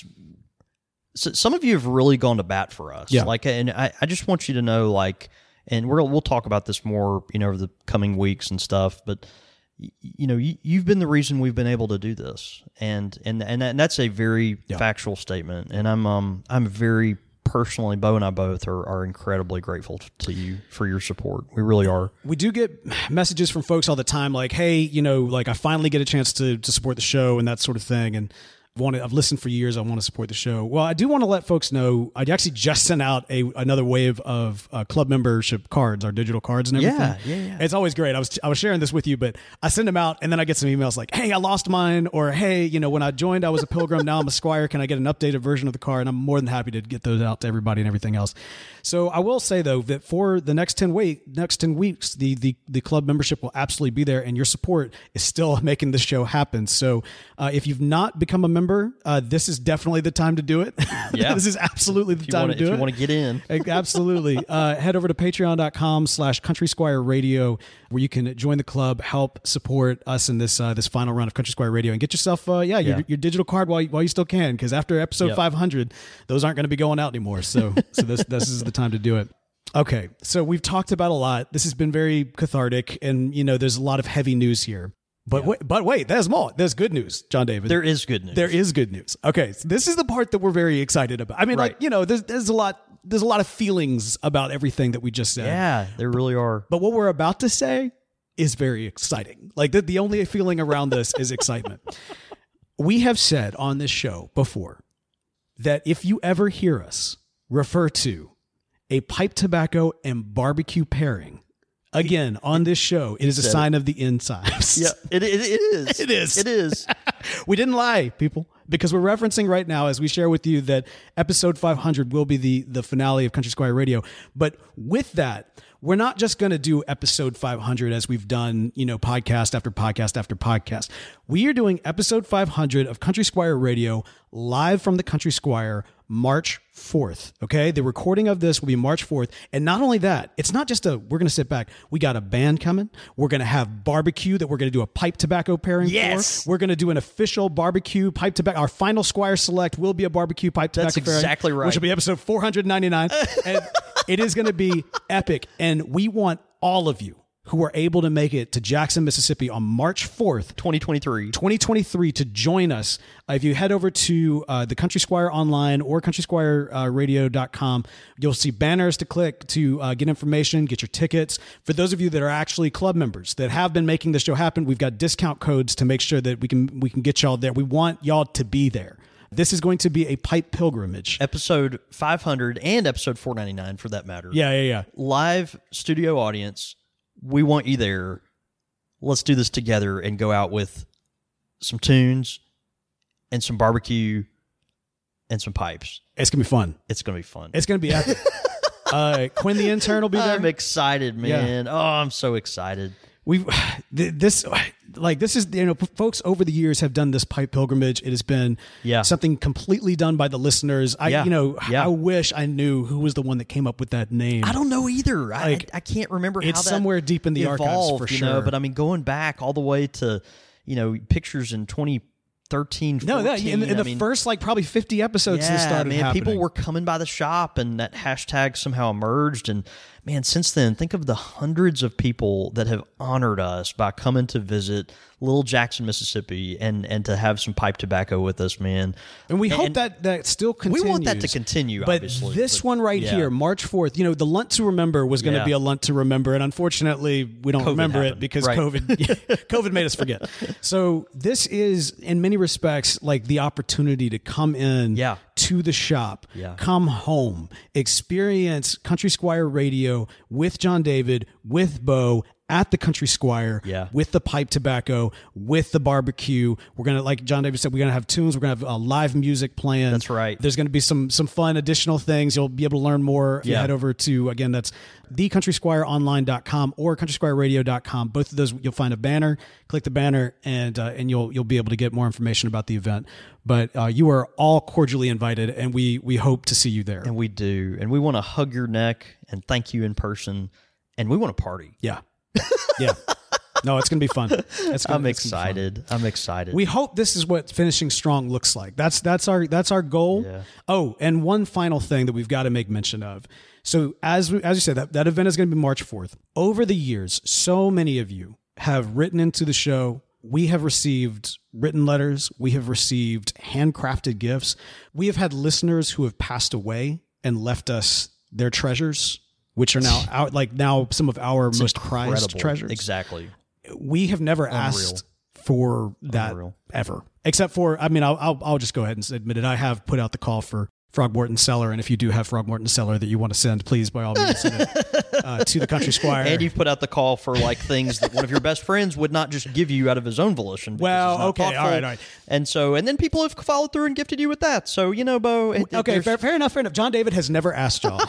So some of you have really gone to bat for us. Yeah. Like, and I, I just want you to know, like, and we're we'll talk about this more, you know, over the coming weeks and stuff. But y- you know, you, you've been the reason we've been able to do this, and and and, that, and that's a very Yeah. factual statement. And I'm um I'm very personally, Bo and I both are are incredibly grateful to you for your support. We really are. We do get messages from folks all the time like, hey, you know, like I finally get a chance to to support the show and that sort of thing. And I've wanted, I've listened for years. I want to support the show. Well, I do want to let folks know, I actually just sent out a another wave of uh, club membership cards, our digital cards and everything. Yeah, yeah, yeah. It's always great. I was I was sharing this with you, but I send them out and then I get some emails like, hey, I lost mine, or hey, you know, when I joined, I was a pilgrim. Now I'm a squire. Can I get an updated version of the card? And I'm more than happy to get those out to everybody and everything else. So I will say though that for the next ten week, next ten weeks, the the the club membership will absolutely be there, and your support is still making this show happen. So uh, if you've not become a member, uh, this is definitely the time to do it. Yeah. This is absolutely the If you time want to do if it. you want to get in. Absolutely. Uh, head over to patreon.com slash Country Squire Radio, where you can join the club, help support us in this uh, this final run of Country Squire Radio, and get yourself, uh, yeah, Yeah. Your, your digital card while, while you still can, because after episode Yep. five hundred, those aren't going to be going out anymore. So, so this this is the time to do it. Okay, so we've talked about a lot. This has been very cathartic, and you know, there's a lot of heavy news here. But wait, but wait, there's more. There's good news, John David. There is good news. There is good news. Okay, so this is the part that we're very excited about. I mean, Right. like, you know, there's there's a lot there's a lot of feelings about everything that we just said. Yeah, there really are. But what we're about to say is very exciting. Like the, the only feeling around this is excitement. We have said on this show before that if you ever hear us refer to a pipe tobacco and barbecue pairing again on this show, it is a sign of the end times. Yeah, it, it, it is. It is. It is. We didn't lie, people, because we're referencing right now as we share with you that episode five hundred will be the, the finale of Country Squire Radio. But with that, we're not just going to do episode five hundred as we've done, you know, podcast after podcast after podcast. We are doing episode five hundred of Country Squire Radio live from the Country Squire March fourth. Okay. The recording of this will be March fourth. And not only that, it's not just a, we're going to sit back. We got a band coming. We're going to have barbecue that we're going to do a pipe tobacco pairing Yes. for. We're going to do an official barbecue pipe tobacco. Our final Squire Select will be a barbecue pipe tobacco That's pairing, exactly right. which will be episode four hundred ninety-nine. And it is going to be epic. And we want all of you who are able to make it to Jackson, Mississippi on March fourth, twenty twenty-three. twenty twenty-three to join us. Uh, if you head over to uh, the Country Squire online or country squire radio dot com, you'll see banners to click to uh, get information, get your tickets. For those of you that are actually club members that have been making the show happen, we've got discount codes to make sure that we can we can get y'all there. We want y'all to be there. This is going to be a pipe pilgrimage. Episode five hundred and episode four ninety-nine for that matter. Yeah, yeah, yeah. Live studio audience. We want you there. Let's do this together and go out with some tunes and some barbecue and some pipes. It's going to be fun. It's going to be fun. It's going to be epic. uh, Quinn the intern will be there. I'm excited, man. Yeah. Oh, I'm so excited. We've this like this is you know folks over the years have done this pipe pilgrimage. It has been yeah. something completely done by the listeners. I yeah. you know yeah. I wish I knew who was the one that came up with that name. I don't know either. Like, I I can't remember how it's that somewhere deep in the evolved, archives for you sure. know, but I mean going back all the way to you know pictures in twenty thirteen, no, that in, in I the mean, first like probably fifty episodes yeah, that started man, happening. people were coming by the shop, and that hashtag somehow emerged. And man, since then, think of the hundreds of people that have honored us by coming to visit Little Jackson, Mississippi, and and to have some pipe tobacco with us, man. And we and, hope and that that still continues. We want that to continue, but obviously. This but, one right yeah. here, March fourth, you know, the Lunt to Remember was going to Yeah. be a Lunt to Remember, and unfortunately, we don't COVID remember happened. it because Right. COVID COVID made us forget. So this is, in many respects, like the opportunity to come in Yeah. to the shop, Yeah. come home, experience Country Squire Radio with John David, with Bo, at the Country Squire, Yeah. with the pipe tobacco, with the barbecue. We're going to, like John David said, we're going to have tunes. We're going to have uh, live music playing. That's right. There's going to be some some fun additional things. You'll be able to learn more if you Yeah. head over to, again, that's the country squire online dot com or country squire radio dot com. Both of those, you'll find a banner. Click the banner, and uh, and you'll you'll be able to get more information about the event. But uh, you are all cordially invited, and we we hope to see you there. And we do. And we want to hug your neck and thank you in person. And we want to party. Yeah. Yeah. No, it's going to be fun. It's gonna, I'm it's gonna be fun. excited. I'm excited. We hope this is what finishing strong looks like. That's that's our that's our goal. Yeah. Oh, and one final thing that we've got to make mention of. So as we, as you said, that, that event is going to be March fourth. Over the years, so many of you have written into the show. We have received written letters. We have received handcrafted gifts. We have had listeners who have passed away and left us their treasures, which are now out, like now some of our It's most incredible. prized treasures. Exactly. We have never asked for that Unreal. ever, except for, I mean, I'll, I'll, I'll just go ahead and admit it. I have put out the call for Frogmorton Cellar. And if you do have Frogmorton Cellar that you want to send, please, by all means, send it uh, to the Country Squire. And you've put out the call for like things that one of your best friends would not just give you out of his own volition. because Well, he's not okay, thoughtful. all right, all right. And so, and then people have followed through and gifted you with that. So, you know, Bo. It, Okay, there's- fair, fair enough, fair enough. John David has never asked y'all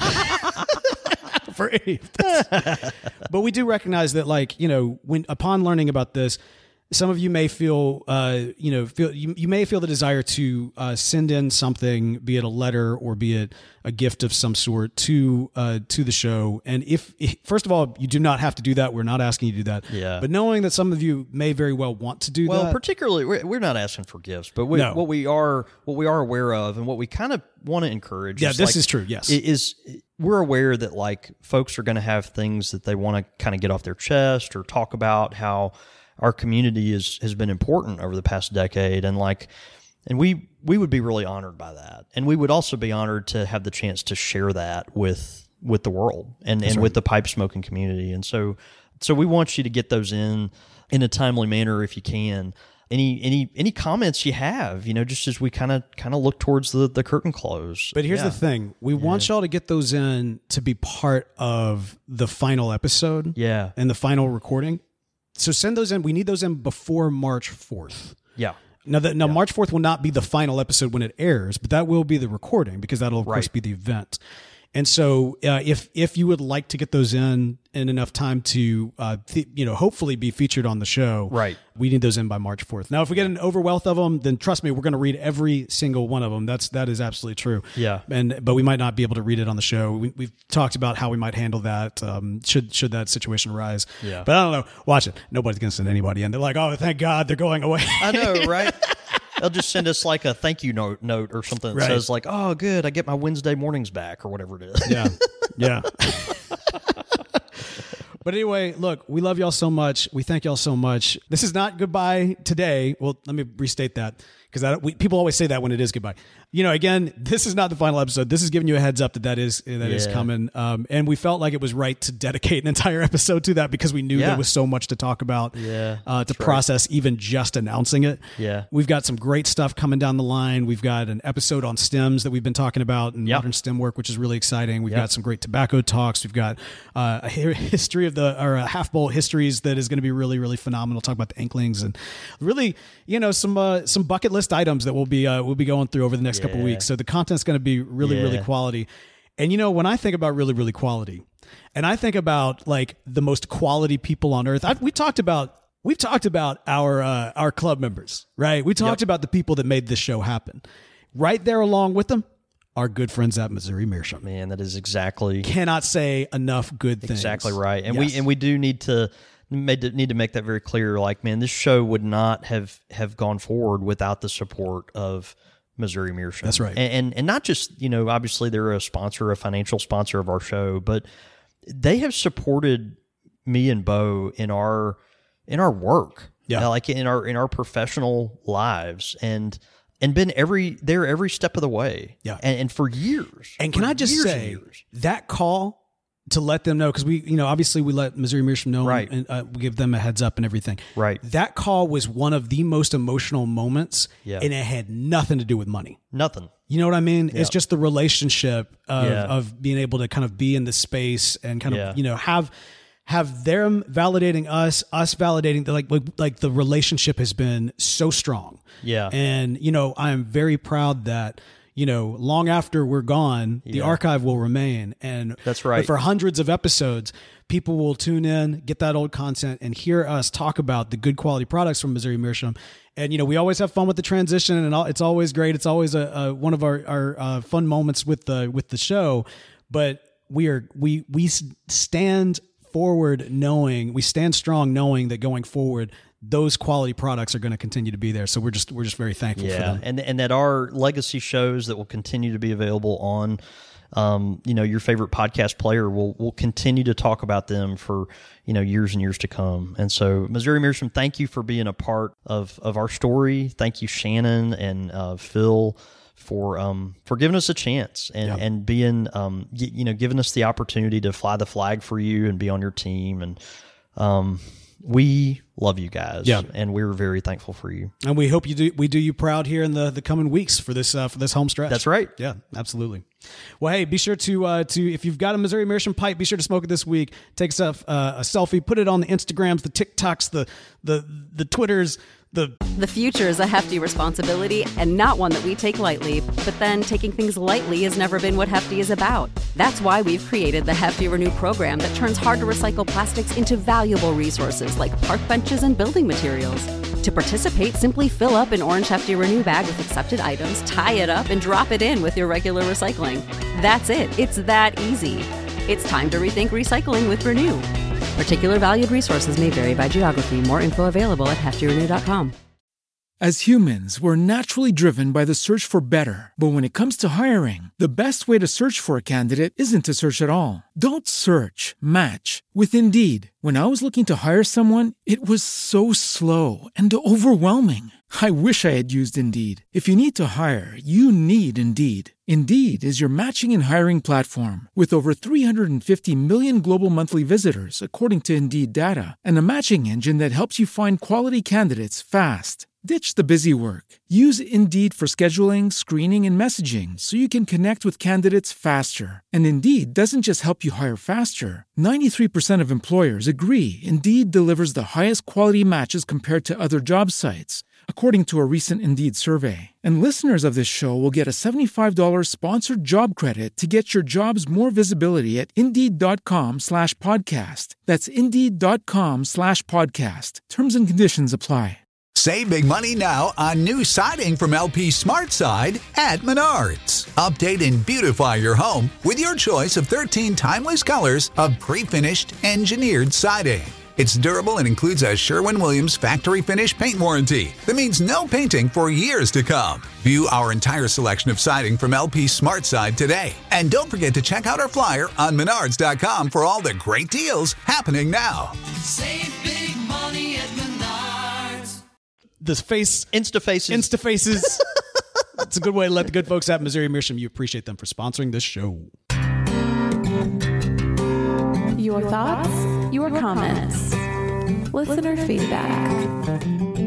for any of this. But we do recognize that, like, you know, when upon learning about this, some of you may feel, uh, you know, feel you, you may feel the desire to uh, send in something, be it a letter or be it a gift of some sort, to uh, to the show. And if, if, first of all, you do not have to do that. We're not asking you to do that. Yeah. But knowing that some of you may very well want to do Well, that. particularly, we're, we're not asking for gifts, but we, No. what we are, what we are aware of, and what we kind of want to encourage. Yeah, is this like, is true, yes. i- is we're aware that like folks are going to have things that they want to kind of get off their chest or talk about how our community is has been important over the past decade, and like, and we we would be really honored by that, and we would also be honored to have the chance to share that with with the world and, and with the pipe smoking community, and so so we want you to get those in in a timely manner if you can. Any any any comments you have, you know, just as we kind of kind of look towards the, the curtain close. But here's Yeah. the thing. We want y'all to get those in to be part of the final episode Yeah, and the final recording. So send those in. We need those in before March fourth. yeah, Now, that now March fourth will not be the final episode when it airs, but that will be the recording because that'll, of course, Right. be the event. And so uh, if if you would like to get those in in enough time to, uh, th- you know, hopefully be featured on the show, Right. we need those in by March fourth. Now, if we get an overwealth of them, then trust me, we're going to read every single one of them. That's, that is absolutely true. Yeah. And, but we might not be able to read it on the show. We, we've talked about how we might handle that, um, should, should that situation arise. Yeah. But I don't know. Watch it. Nobody's going to send anybody in. They're like, oh, thank God they're going away. I know, right? They'll just send us like a thank you note, note or something that Right. says like, "Oh, good, I get my Wednesday mornings back" or whatever it is. Yeah. Yeah. But anyway, look, we love y'all so much. We thank y'all so much. This is not goodbye today. Well, let me restate that because people always say that when it is goodbye. You know, again, this is not the final episode. This is giving you a heads up that that is that yeah. is coming. Um, and we felt like it was right to dedicate an entire episode to that because we knew yeah. there was so much to talk about, yeah, uh, to process right. even just announcing it. Yeah, we've got some great stuff coming down the line. We've got an episode on stems that we've been talking about and yep. modern stem work, which is really exciting. We've yep. got some great tobacco talks. We've got uh, a history of the or a half bowl histories that is going to be really really phenomenal. Talk about the Inklings and really you know some uh, some bucket list items that we'll be uh, we'll be going through over the next yeah. couple of weeks. So the content's going to be really yeah. really quality. And you know when I think about really really quality, and I think about like the most quality people on earth, I've, we talked about. We've talked about our uh, our club members, right? We talked yep. about the people that made this show happen. Right there along with them, our good friends at Missouri Meerschaum. Man, that is exactly... Cannot say enough good things. Exactly right. And yes. we and we do need to made to, need to make that very clear. Like, man, this show would not have, have gone forward without the support of Missouri Meerschaum. That's right. And, and and not just, you know, obviously they're a sponsor, a financial sponsor of our show, but they have supported me and Bo in our in our work. Yeah. Uh, like in our in our professional lives and and been every there every step of the way. Yeah. And, and for years. And can for I just years say that call to let them know, because we, you know, obviously we let Missouri Meerschaum know right. and uh, we give them a heads up and everything. Right. That call was one of the most emotional moments, yeah. and it had nothing to do with money. Nothing. You know what I mean? Yeah. It's just the relationship of, yeah. of being able to kind of be in the space and kind of, yeah. you know, have have them validating us, us validating the, like like the relationship has been so strong. Yeah. And, you know, I'm very proud that, you know, long after we're gone, the yeah. archive will remain. And that's right. For hundreds of episodes, people will tune in, get that old content, and hear us talk about the good quality products from Missouri Meerschaum. And, you know, we always have fun with the transition, and it's always great. It's always a, a one of our, our uh, fun moments with the with the show. But we are we we stand forward knowing, we stand strong knowing that going forward, those quality products are going to continue to be there. So we're just we're just very thankful yeah. for them. And and that our legacy shows that will continue to be available on um, you know, your favorite podcast player will will continue to talk about them for, you know, years and years to come. And so Missouri Meerschaum, thank you for being a part of of our story. Thank you, Shannon and uh, Phil, for um for giving us a chance and, yeah. and being um you know giving us the opportunity to fly the flag for you and be on your team. And um we love you guys, yeah. and we're very thankful for you. And we hope you do we do you proud here in the, the coming weeks for this uh, for this home stretch. That's right. Yeah, absolutely. Well, hey, be sure to uh, to if you've got a Missouri Meerschaum pipe, be sure to smoke it this week. Take a, uh, a selfie, put it on the Instagrams, the TikToks, the the the Twitters. The The future is a hefty responsibility and not one that we take lightly. But then taking things lightly has never been what Hefty is about. That's why we've created the Hefty Renew program that turns hard-to-recycle plastics into valuable resources like park benches and building materials. To participate, simply fill up an orange Hefty Renew bag with accepted items, tie it up, and drop it in with your regular recycling. That's it. It's that easy. It's time to rethink recycling with Renew. Particular valued resources may vary by geography. More info available at hefty renew dot com. As humans, we're naturally driven by the search for better. But when it comes to hiring, the best way to search for a candidate isn't to search at all. Don't search, match with Indeed. When I was looking to hire someone, it was so slow and overwhelming. I wish I had used Indeed. If you need to hire, you need Indeed. Indeed is your matching and hiring platform with over three hundred fifty million global monthly visitors, according to Indeed data, and a matching engine that helps you find quality candidates fast. Ditch the busy work. Use Indeed for scheduling, screening, and messaging so you can connect with candidates faster. And Indeed doesn't just help you hire faster. ninety-three percent of employers agree Indeed delivers the highest quality matches compared to other job sites, according to a recent Indeed survey. And listeners of this show will get a seventy-five dollars sponsored job credit to get your jobs more visibility at Indeed.com slash podcast. That's Indeed.com slash podcast. Terms and conditions apply. Save big money now on new siding from L P SmartSide at Menards. Update and beautify your home with your choice of thirteen timeless colors of pre-finished engineered siding. It's durable and includes a Sherwin-Williams factory finish paint warranty that means no painting for years to come. View our entire selection of siding from L P SmartSide today. And don't forget to check out our flyer on Menards dot com for all the great deals happening now. Save big money at Menards. This face, Insta faces. Insta faces. It's a good way to let the good folks at Missouri Meerschaum. You appreciate them for sponsoring this show. Your thoughts, your comments, listener feedback.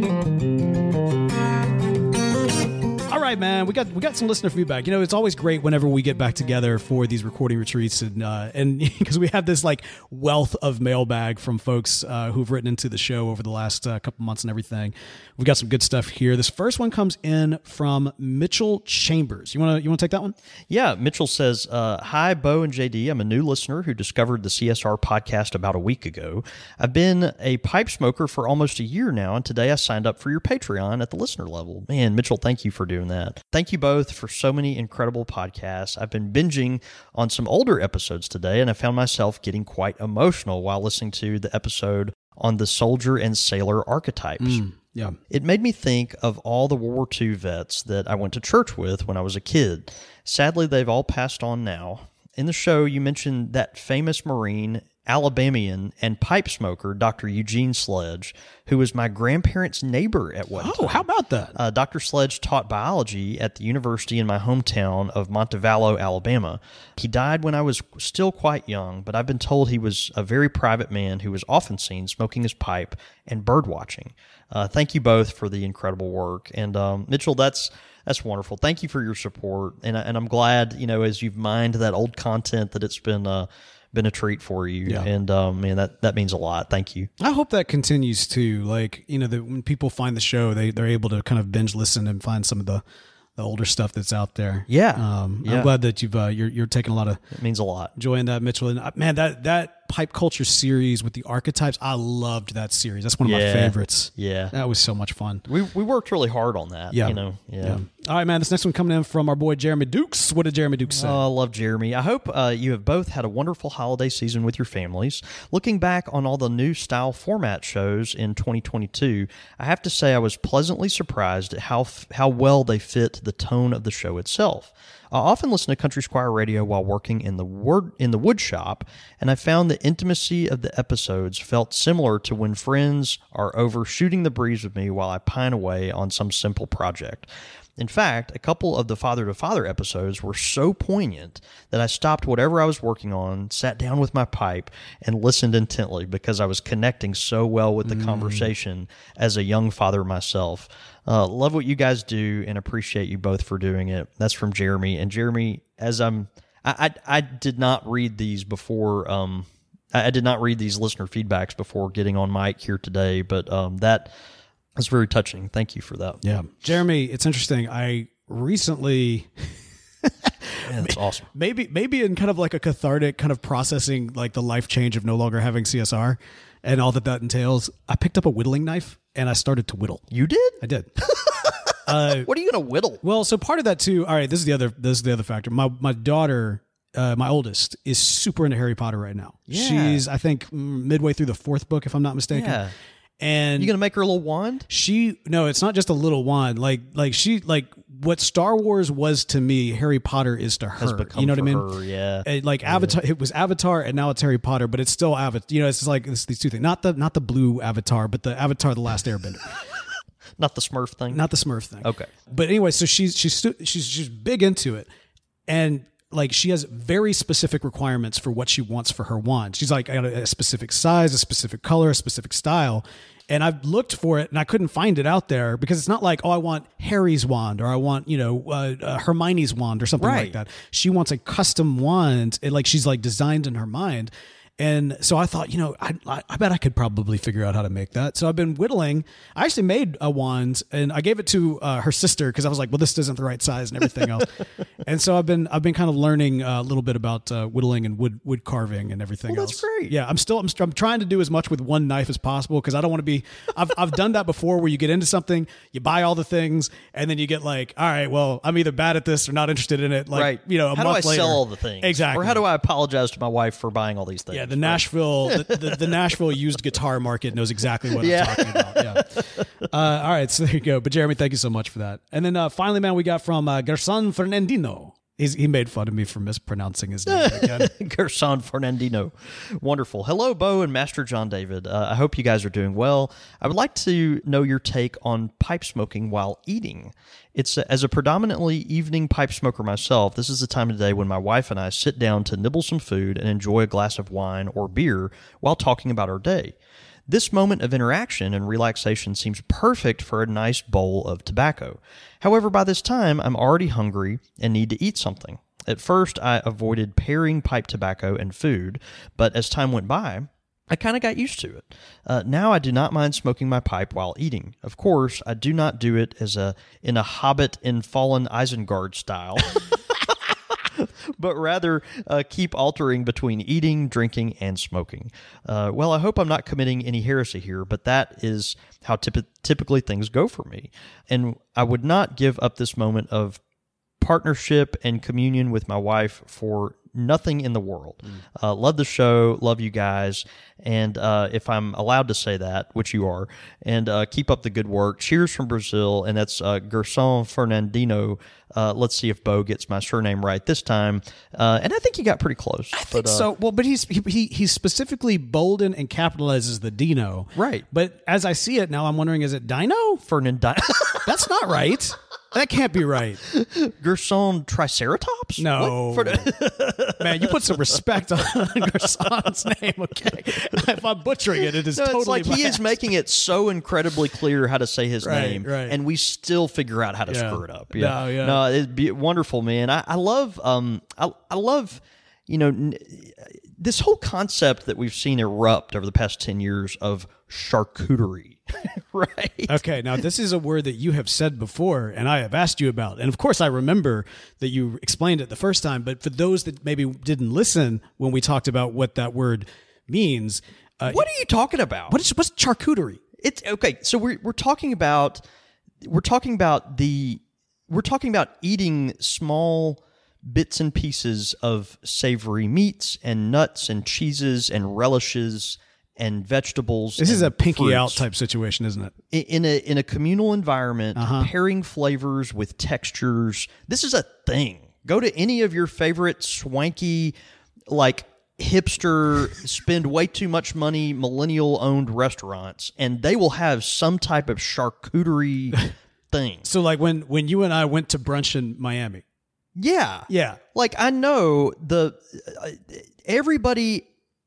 All right, man. We got we got some listener feedback. You know, it's always great whenever we get back together for these recording retreats, and uh, and because we have this like wealth of mailbag from folks uh, who've written into the show over the last uh, couple months and everything. We've got some good stuff here. This first one comes in from Mitchell Chambers. You want to you want to take that one? Yeah, Mitchell says, uh, hi, Bo and J D. I'm a new listener who discovered the C S R podcast about a week ago. I've been a pipe smoker for almost a year now, and today I signed up for your Patreon at the listener level. Man, Mitchell, thank you for doing that. Thank you both for so many incredible podcasts. I've been binging on some older episodes today, and I found myself getting quite emotional while listening to the episode on the soldier and sailor archetypes. Mm. Yeah. It made me think of all the World War Two vets that I went to church with when I was a kid. Sadly, they've all passed on now. In the show, you mentioned that famous Marine, Alabamian, and pipe smoker, Doctor Eugene Sledge, who was my grandparents' neighbor at one time. Oh, how about that? Uh, Doctor Sledge taught biology at the university in my hometown of Montevallo, Alabama. He died when I was still quite young, but I've been told he was a very private man who was often seen smoking his pipe and bird watching. Uh, thank you both for the incredible work. And um, Mitchell, that's that's wonderful. Thank you for your support. And, and I'm glad, you know, as you've mined that old content, that it's been uh, been a treat for you. Yeah. And um, man, that, that means a lot. Thank you. I hope that continues too. Like, you know, that when people find the show, they, they're able to kind of binge listen and find some of the, the older stuff that's out there. Yeah. Um, Yeah. I'm glad that you've, uh, you're, you're taking a lot of It means a lot. joy in that, Mitchell. And uh, man, that, that pipe culture series with the archetypes, I loved that series. That's one of Yeah. my favorites. Yeah. That was so much fun. We we worked really hard on that. Yeah. You know, yeah. All right, man. This next one coming in from our boy Jeremy Dukes. What did Jeremy Dukes say? Oh, I love Jeremy. I hope uh, you have both had a wonderful holiday season with your families. Looking back on all the new style format shows in twenty twenty-two, I have to say I was pleasantly surprised at how f- how well they fit the tone of the show itself. I often listen to Country Squire Radio while working in the word in the wood shop, and I found the intimacy of the episodes felt similar to when friends are over shooting the breeze with me while I pine away on some simple project. In fact, a couple of the Father to Father episodes were so poignant that I stopped whatever I was working on, sat down with my pipe, and listened intently because I was connecting so well with the mm. conversation as a young father myself. Uh, love what you guys do and appreciate you both for doing it. That's from Jeremy. And Jeremy, as I'm, I, I, I did not read these before. Um, I, I did not read these listener feedbacks before getting on mic here today, but um, that. That's very touching. Thank you for that. Yeah. Jeremy, it's interesting. I recently Man, that's awesome. Maybe maybe in kind of like a cathartic kind of processing like the life change of no longer having C S R and all that that entails, I picked up a whittling knife and I started to whittle. You did? I did. uh, what are you going to whittle? Well, so part of that too, all right, this is the other this is the other factor. My my daughter Uh, my oldest is super into Harry Potter right now. Yeah. She's, I think, midway through the fourth book, if I'm not mistaken. Yeah. And you gonna make her a little wand? She no, it's not just a little wand. Like like she like what Star Wars was to me, Harry Potter is to her. Has become you know what I mean? Her, yeah. And like yeah. Avatar, it was Avatar, and now it's Harry Potter, but it's still Avatar. You know, it's just like it's these two things. Not the not the blue Avatar, but the Avatar: The Last Airbender. Not the Smurf thing. Not the Smurf thing. Okay. But anyway, so she's she's stu- she's she's big into it, and. Like she has very specific requirements for what she wants for her wand. She's like, I got a, a specific size, a specific color, a specific style. And I've looked for it and I couldn't find it out there because it's not like, oh, I want Harry's wand or I want, you know, uh, uh, Hermione's wand or something right. like that. She wants a custom wand. And like, she's like designed in her mind. And so I thought, you know, I, I I bet I could probably figure out how to make that. So I've been whittling. I actually made a wand and I gave it to uh, her sister because I was like, well, this isn't the right size and everything else. And so I've been I've been kind of learning a little bit about uh, whittling and wood wood carving and everything well, else. That's great. Yeah, I'm still I'm, I'm trying to do as much with one knife as possible because I don't want to be. I've I've done that before where you get into something, you buy all the things, and then you get like, all right, well, I'm either bad at this or not interested in it. Like, right. you know, a how month do I later. sell all the things? Exactly. Or how do I apologize to my wife for buying all these things? yeah, the Nashville, the, the, the Nashville used guitar market knows exactly what Yeah. I'm talking about. Yeah. Uh, all right, so there you go. But Jeremy, thank you so much for that. And then uh, finally, man, we got from uh, Gerson Fernandino. He's, he made fun of me for mispronouncing his name again. Gerson Fernandino. Wonderful. Hello, Bo and Master John David. Uh, I hope you guys are doing well. I would like to know your take on pipe smoking while eating. It's uh, as a predominantly evening pipe smoker myself, this is the time of day when my wife and I sit down to nibble some food and enjoy a glass of wine or beer while talking about our day. This moment of interaction and relaxation seems perfect for a nice bowl of tobacco. However, by this time, I'm already hungry and need to eat something. At first, I avoided pairing pipe tobacco and food, but as time went by, I kind of got used to it. Uh, now I do not mind smoking my pipe while eating. Of course, I do not do it as a in a Hobbit in fallen Isengard style. But rather uh, keep altering between eating, drinking, and smoking. Uh, well, I hope I'm not committing any heresy here, but that is how typ- typically things go for me. And I would not give up this moment of partnership and communion with my wife for nothing in the world. Mm. Uh, love the show, love you guys, and uh, if I'm allowed to say that, which you are, and uh, keep up the good work. Cheers from Brazil, and that's uh, Gerson Fernandino. Uh, let's see if Bo gets my surname right this time, uh, and I think he got pretty close. I think but, uh, so. Well, but he's he, he he specifically bolden and capitalizes the Dino. Right. But as I see it now, I'm wondering, is it Dino? Fernandino. That's not right. That can't be right. Gerson Triceratops? No. What? For- Man, you put some respect on Gerson's name, okay? If I'm butchering it, it is No, totally it's like my he is ass. making it so incredibly clear how to say his Right, name, right. and we still figure out how to Yeah. screw it up. No, yeah. no, it'd be wonderful, man. I, I love, um, I, I love, you know, n- this whole concept that we've seen erupt over the past ten years of charcuterie, right? Okay, now this is a word that you have said before and I have asked you about. And of course, I remember that you explained it the first time, but for those that maybe didn't listen when we talked about what that word means, uh, What are you talking about? what is what's charcuterie? It's okay. So we're we're talking about we're talking about the we're talking about eating small bits and pieces of savory meats and nuts and cheeses and relishes and vegetables. This is a and pinky fruits. out type situation, isn't it? I- in a in a communal environment, Uh-huh. pairing flavors with textures. This is a thing. Go to any of your favorite swanky, like hipster, spend way too much money, millennial owned restaurants, and they will have some type of charcuterie thing. So like when when you and I went to brunch in Miami. Yeah, Yeah. like I know the uh, everybody.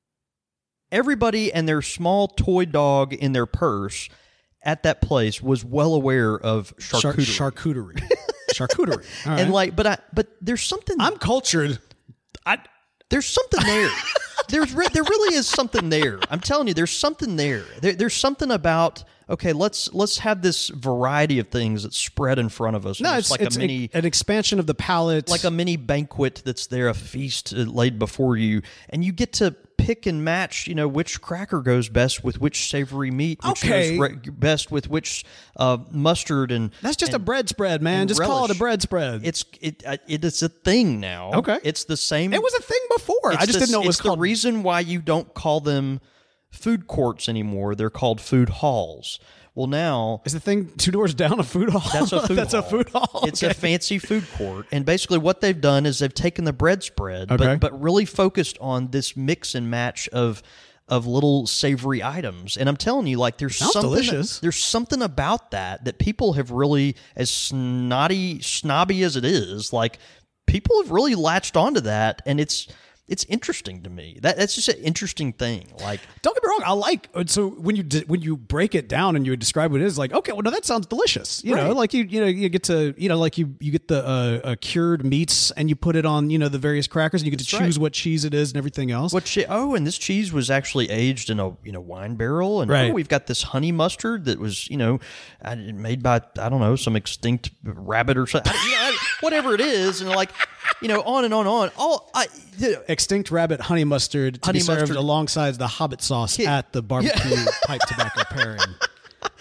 Everybody and their small toy dog in their purse at that place was well aware of Char- charcuterie. charcuterie. charcuterie. All right. And like, but I, but there's something. I'm cultured. I there's something there. There's re- there really is something there. I'm telling you, there's something there. there. There's something about. Okay, let's let's have this variety of things that's spread in front of us. no, And it's like it's a mini. an expansion of the palate. like a mini banquet that's there, a feast uh, laid before you, and you get to pick and match, you know, which cracker goes best with which savory meat, which Okay. goes re- best with which uh, mustard, and That's just and a bread spread, man. and Just call it a relish. bread spread. It's it uh, it is a thing now. Okay. It's the same. it was a thing before. it's I just the- didn't know it was it's called. the reason why you don't call them food courts anymore. They're called food halls. Well, now Is the thing two doors down a food hall? that's a food That's hall. a food hall. It's a Okay. fancy food court. And basically what they've done is they've taken the bread spread, Okay. but, but really focused on this mix and match of of little savory items. And I'm telling you, like there's Sounds something delicious. there's something about that that people have really, as snotty, snobby as it is, like people have really latched onto that, and it's it's interesting to me. That that's just an interesting thing. Like Don't get me wrong. I like so when you di- when you break it down and you describe what it is, like okay, well, no, that sounds delicious. You know, Right. like you you know you get to you know like you you get the uh, uh, cured meats and you put it on you know the various crackers and you get to That's choose right. what cheese it is and everything else. What che- oh, and this cheese was actually aged in a you know wine barrel, and Right. oh, we've got this honey mustard that was you know uh, made by I don't know some extinct rabbit or something, I- you know, whatever it is, and like you know on and on and on. All I Extinct rabbit honey mustard to Honey be served mustard. alongside the Hobbit sauce Yeah. at the barbecue pipe tobacco pairing.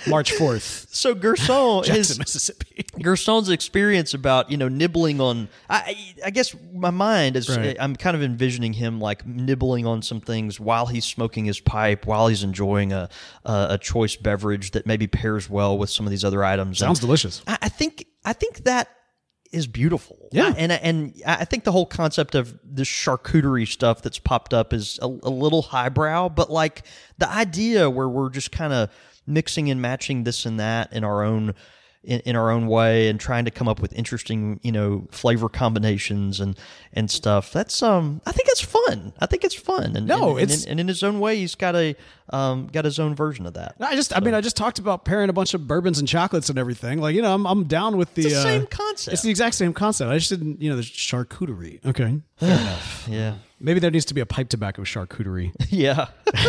March fourth, So Gerson, Jackson, his Mississippi. Gerson's experience about you know nibbling on, I I guess my mind is Right. I'm kind of envisioning him like nibbling on some things while he's smoking his pipe, while he's enjoying a a, a choice beverage that maybe pairs well with some of these other items. Sounds And delicious. I, I think I think that is beautiful. Yeah. I- and and I think the whole concept of this charcuterie stuff that's popped up is a, a little highbrow, but like the idea where we're just kind of mixing and matching this and that in our own in, in our own way and trying to come up with interesting, you know, flavor combinations and and stuff. That's um I think it's fun. I think it's fun. And No, and, and, it's- and in his own way he's got a um got his own version of that. No, I just, I mean, I just talked about pairing a bunch of bourbons and chocolates and everything. Like, you know, I'm, I'm down with the, It's the uh, same concept. It's the exact same concept. I just didn't, you know, the charcuterie. Okay. Yeah. Maybe there needs to be a pipe tobacco charcuterie. Yeah.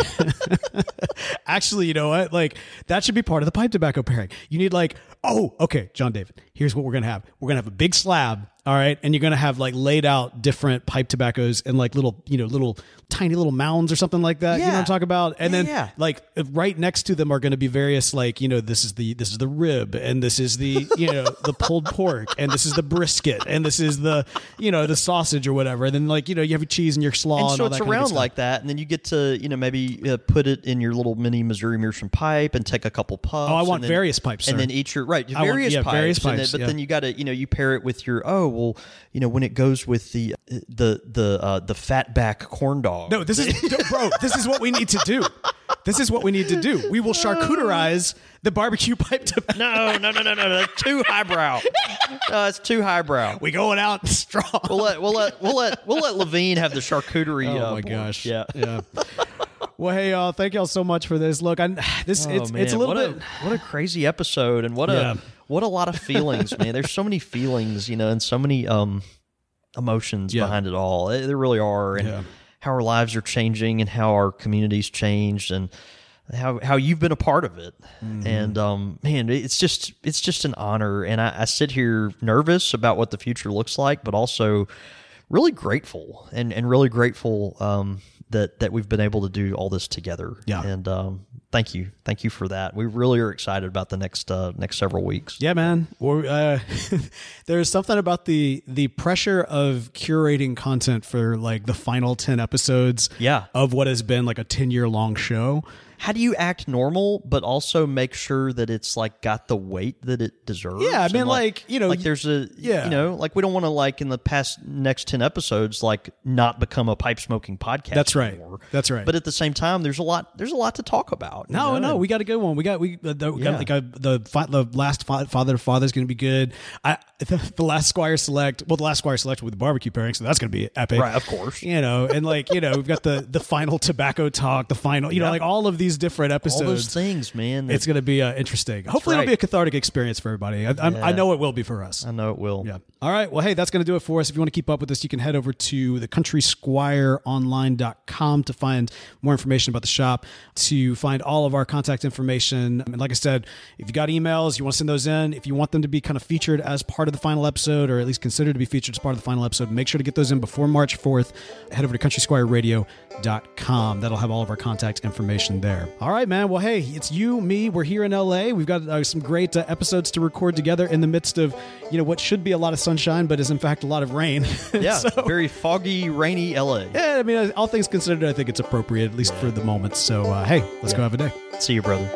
Actually, you know what? Like, that should be part of the pipe tobacco pairing. You need like, oh, okay, John David, here's what we're going to have. We're going to have a big slab. All right. And you're going to have like laid out different pipe tobaccos and like little, you know, little tiny little mounds or something like that. You know what Yeah. I'm talking about? And Yeah, then yeah. like right next to them are going to be various, like, you know, this is the, this is the rib and this is the, you know, the pulled pork and this is the brisket and this is the, you know, the sausage or whatever. And then like, you know, you have your cheese and your slaw and, And so all it's that kind of good around stuff. like that, and then you get to you know maybe uh, put it in your little mini Missouri Meerschaum pipe and take a couple puffs. Oh, I and want then- various pipes, and sir. then eat your right I want- various yeah, pipes. various and then- pipes, but yeah. then you got to you know you pair it with your oh well you know when it goes with the the the uh, the fatback corn dog. No, this is no, bro. This is what we need to do. This is what we need to do. We will charcuterize the barbecue pipe tobacco. no no no no no that's too highbrow. No, it's too highbrow. We going out strong. We'll let we'll let we'll let we'll let Levine have the charcuterie. Oh uh, my board. gosh. Yeah. Yeah. Well, hey, y'all. Thank y'all so much for this. Look, I this Oh, it's man. it's a little what bit. a, what a crazy episode and what Yeah. a what a lot of feelings, man. There's so many feelings, you know, and so many um emotions Yeah. behind it all. Eh, There really are, and Yeah. how our lives are changing and how our community's changed and how how you've been a part of it. Mm-hmm. And um man, it's just it's just an honor, and I, I sit here nervous about what the future looks like, but also really grateful and and really grateful um that that we've been able to do all this together. Yeah. And um thank you. Thank you for that. We really are excited about the next uh next several weeks. Yeah, man. Or uh, there's something about the the pressure of curating content for like the final ten episodes. Yeah. Of what has been like a ten year long show. How do you act normal, but also make sure that it's like got the weight that it deserves? Yeah, I mean, And, like, you know, like there's a, yeah. you know, like we don't want to like in the past next ten episodes, like not become a pipe smoking podcast. That's right. anymore. That's right. But at the same time, there's a lot, there's a lot to talk about. you No, know? no, we got a good one. We got we, uh, the, we got Yeah. like a, the fi- the last fa- father to father is going to be good. I the, the last Squire Select, well, the last Squire Select with the barbecue pairing, so that's going to be epic, Right, of course. You know, and like you know, we've got the the final tobacco talk, the final, you know, Yeah. like all of these different episodes. all those things, man. It's going to be uh, interesting. Hopefully, right. it'll be a cathartic experience for everybody. I, I'm- I Yeah. know it will be for us. I know it will. Yeah. All right. Well, hey, that's going to do it for us. If you want to keep up with us, you can head over to the country squire online dot com to find more information about the shop, to find all of our contact information. And like I said, if you got emails, you want to send those in. If you want them to be kind of featured as part of the final episode, or at least considered to be featured as part of the final episode, make sure to get those in before March fourth. Head over to country squire radio dot com. That'll have all of our contact information there. All right, man. Well, hey, it's you, me. We're here in L A. We've got uh, some great uh, episodes to record together in the midst of, you know, what should be a lot of sunshine, but is in fact a lot of rain. Yeah. So- Very foggy, rainy L A. yeah, I mean, all things considered, I think it's appropriate, at least for the moment. So, uh, hey, let's go have a day. See you, brother.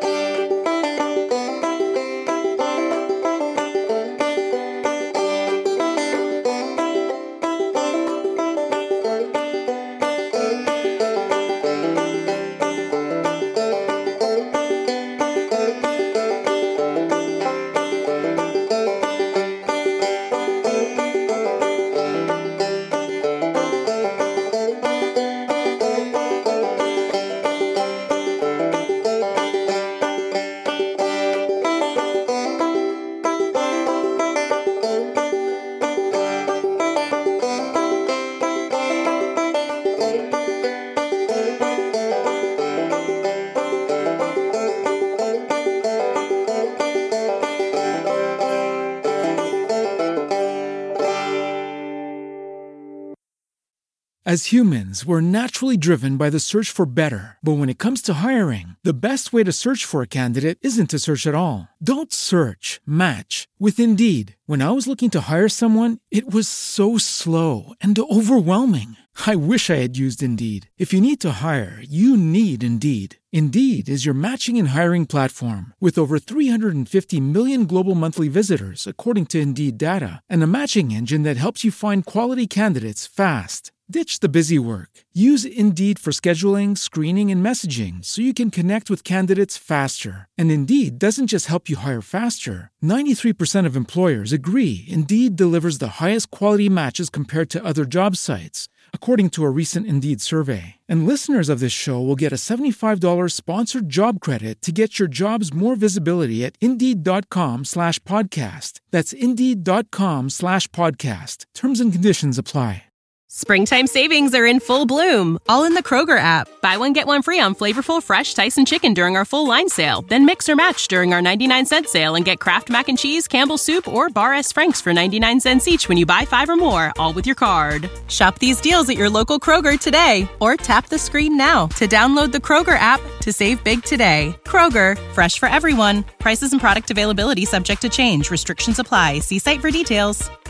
As humans, we're naturally driven by the search for better. But when it comes to hiring, the best way to search for a candidate isn't to search at all. Don't search, match with Indeed. When I was looking to hire someone, it was so slow and overwhelming. I wish I had used Indeed. If you need to hire, you need Indeed. Indeed is your matching and hiring platform with over three hundred fifty million global monthly visitors, according to Indeed data, and a matching engine that helps you find quality candidates fast. Ditch the busy work. Use Indeed for scheduling, screening, and messaging so you can connect with candidates faster. And Indeed doesn't just help you hire faster. ninety-three percent of employers agree Indeed delivers the highest quality matches compared to other job sites, according to a recent Indeed survey. And listeners of this show will get a seventy-five dollars sponsored job credit to get your jobs more visibility at Indeed.com slash podcast. That's Indeed.com slash podcast. Terms and conditions apply. Springtime savings are in full bloom, all in the Kroger app. Buy one, get one free on flavorful, fresh Tyson chicken during our full line sale. Then mix or match during our ninety-nine cent sale and get Kraft Mac and Cheese, Campbell's Soup, or Bar S. Frank's for ninety-nine cents each when you buy five or more, all with your card. Shop these deals at your local Kroger today, or tap the screen now to download the Kroger app to save big today. Kroger, fresh for everyone. Prices and product availability subject to change. Restrictions apply. See site for details.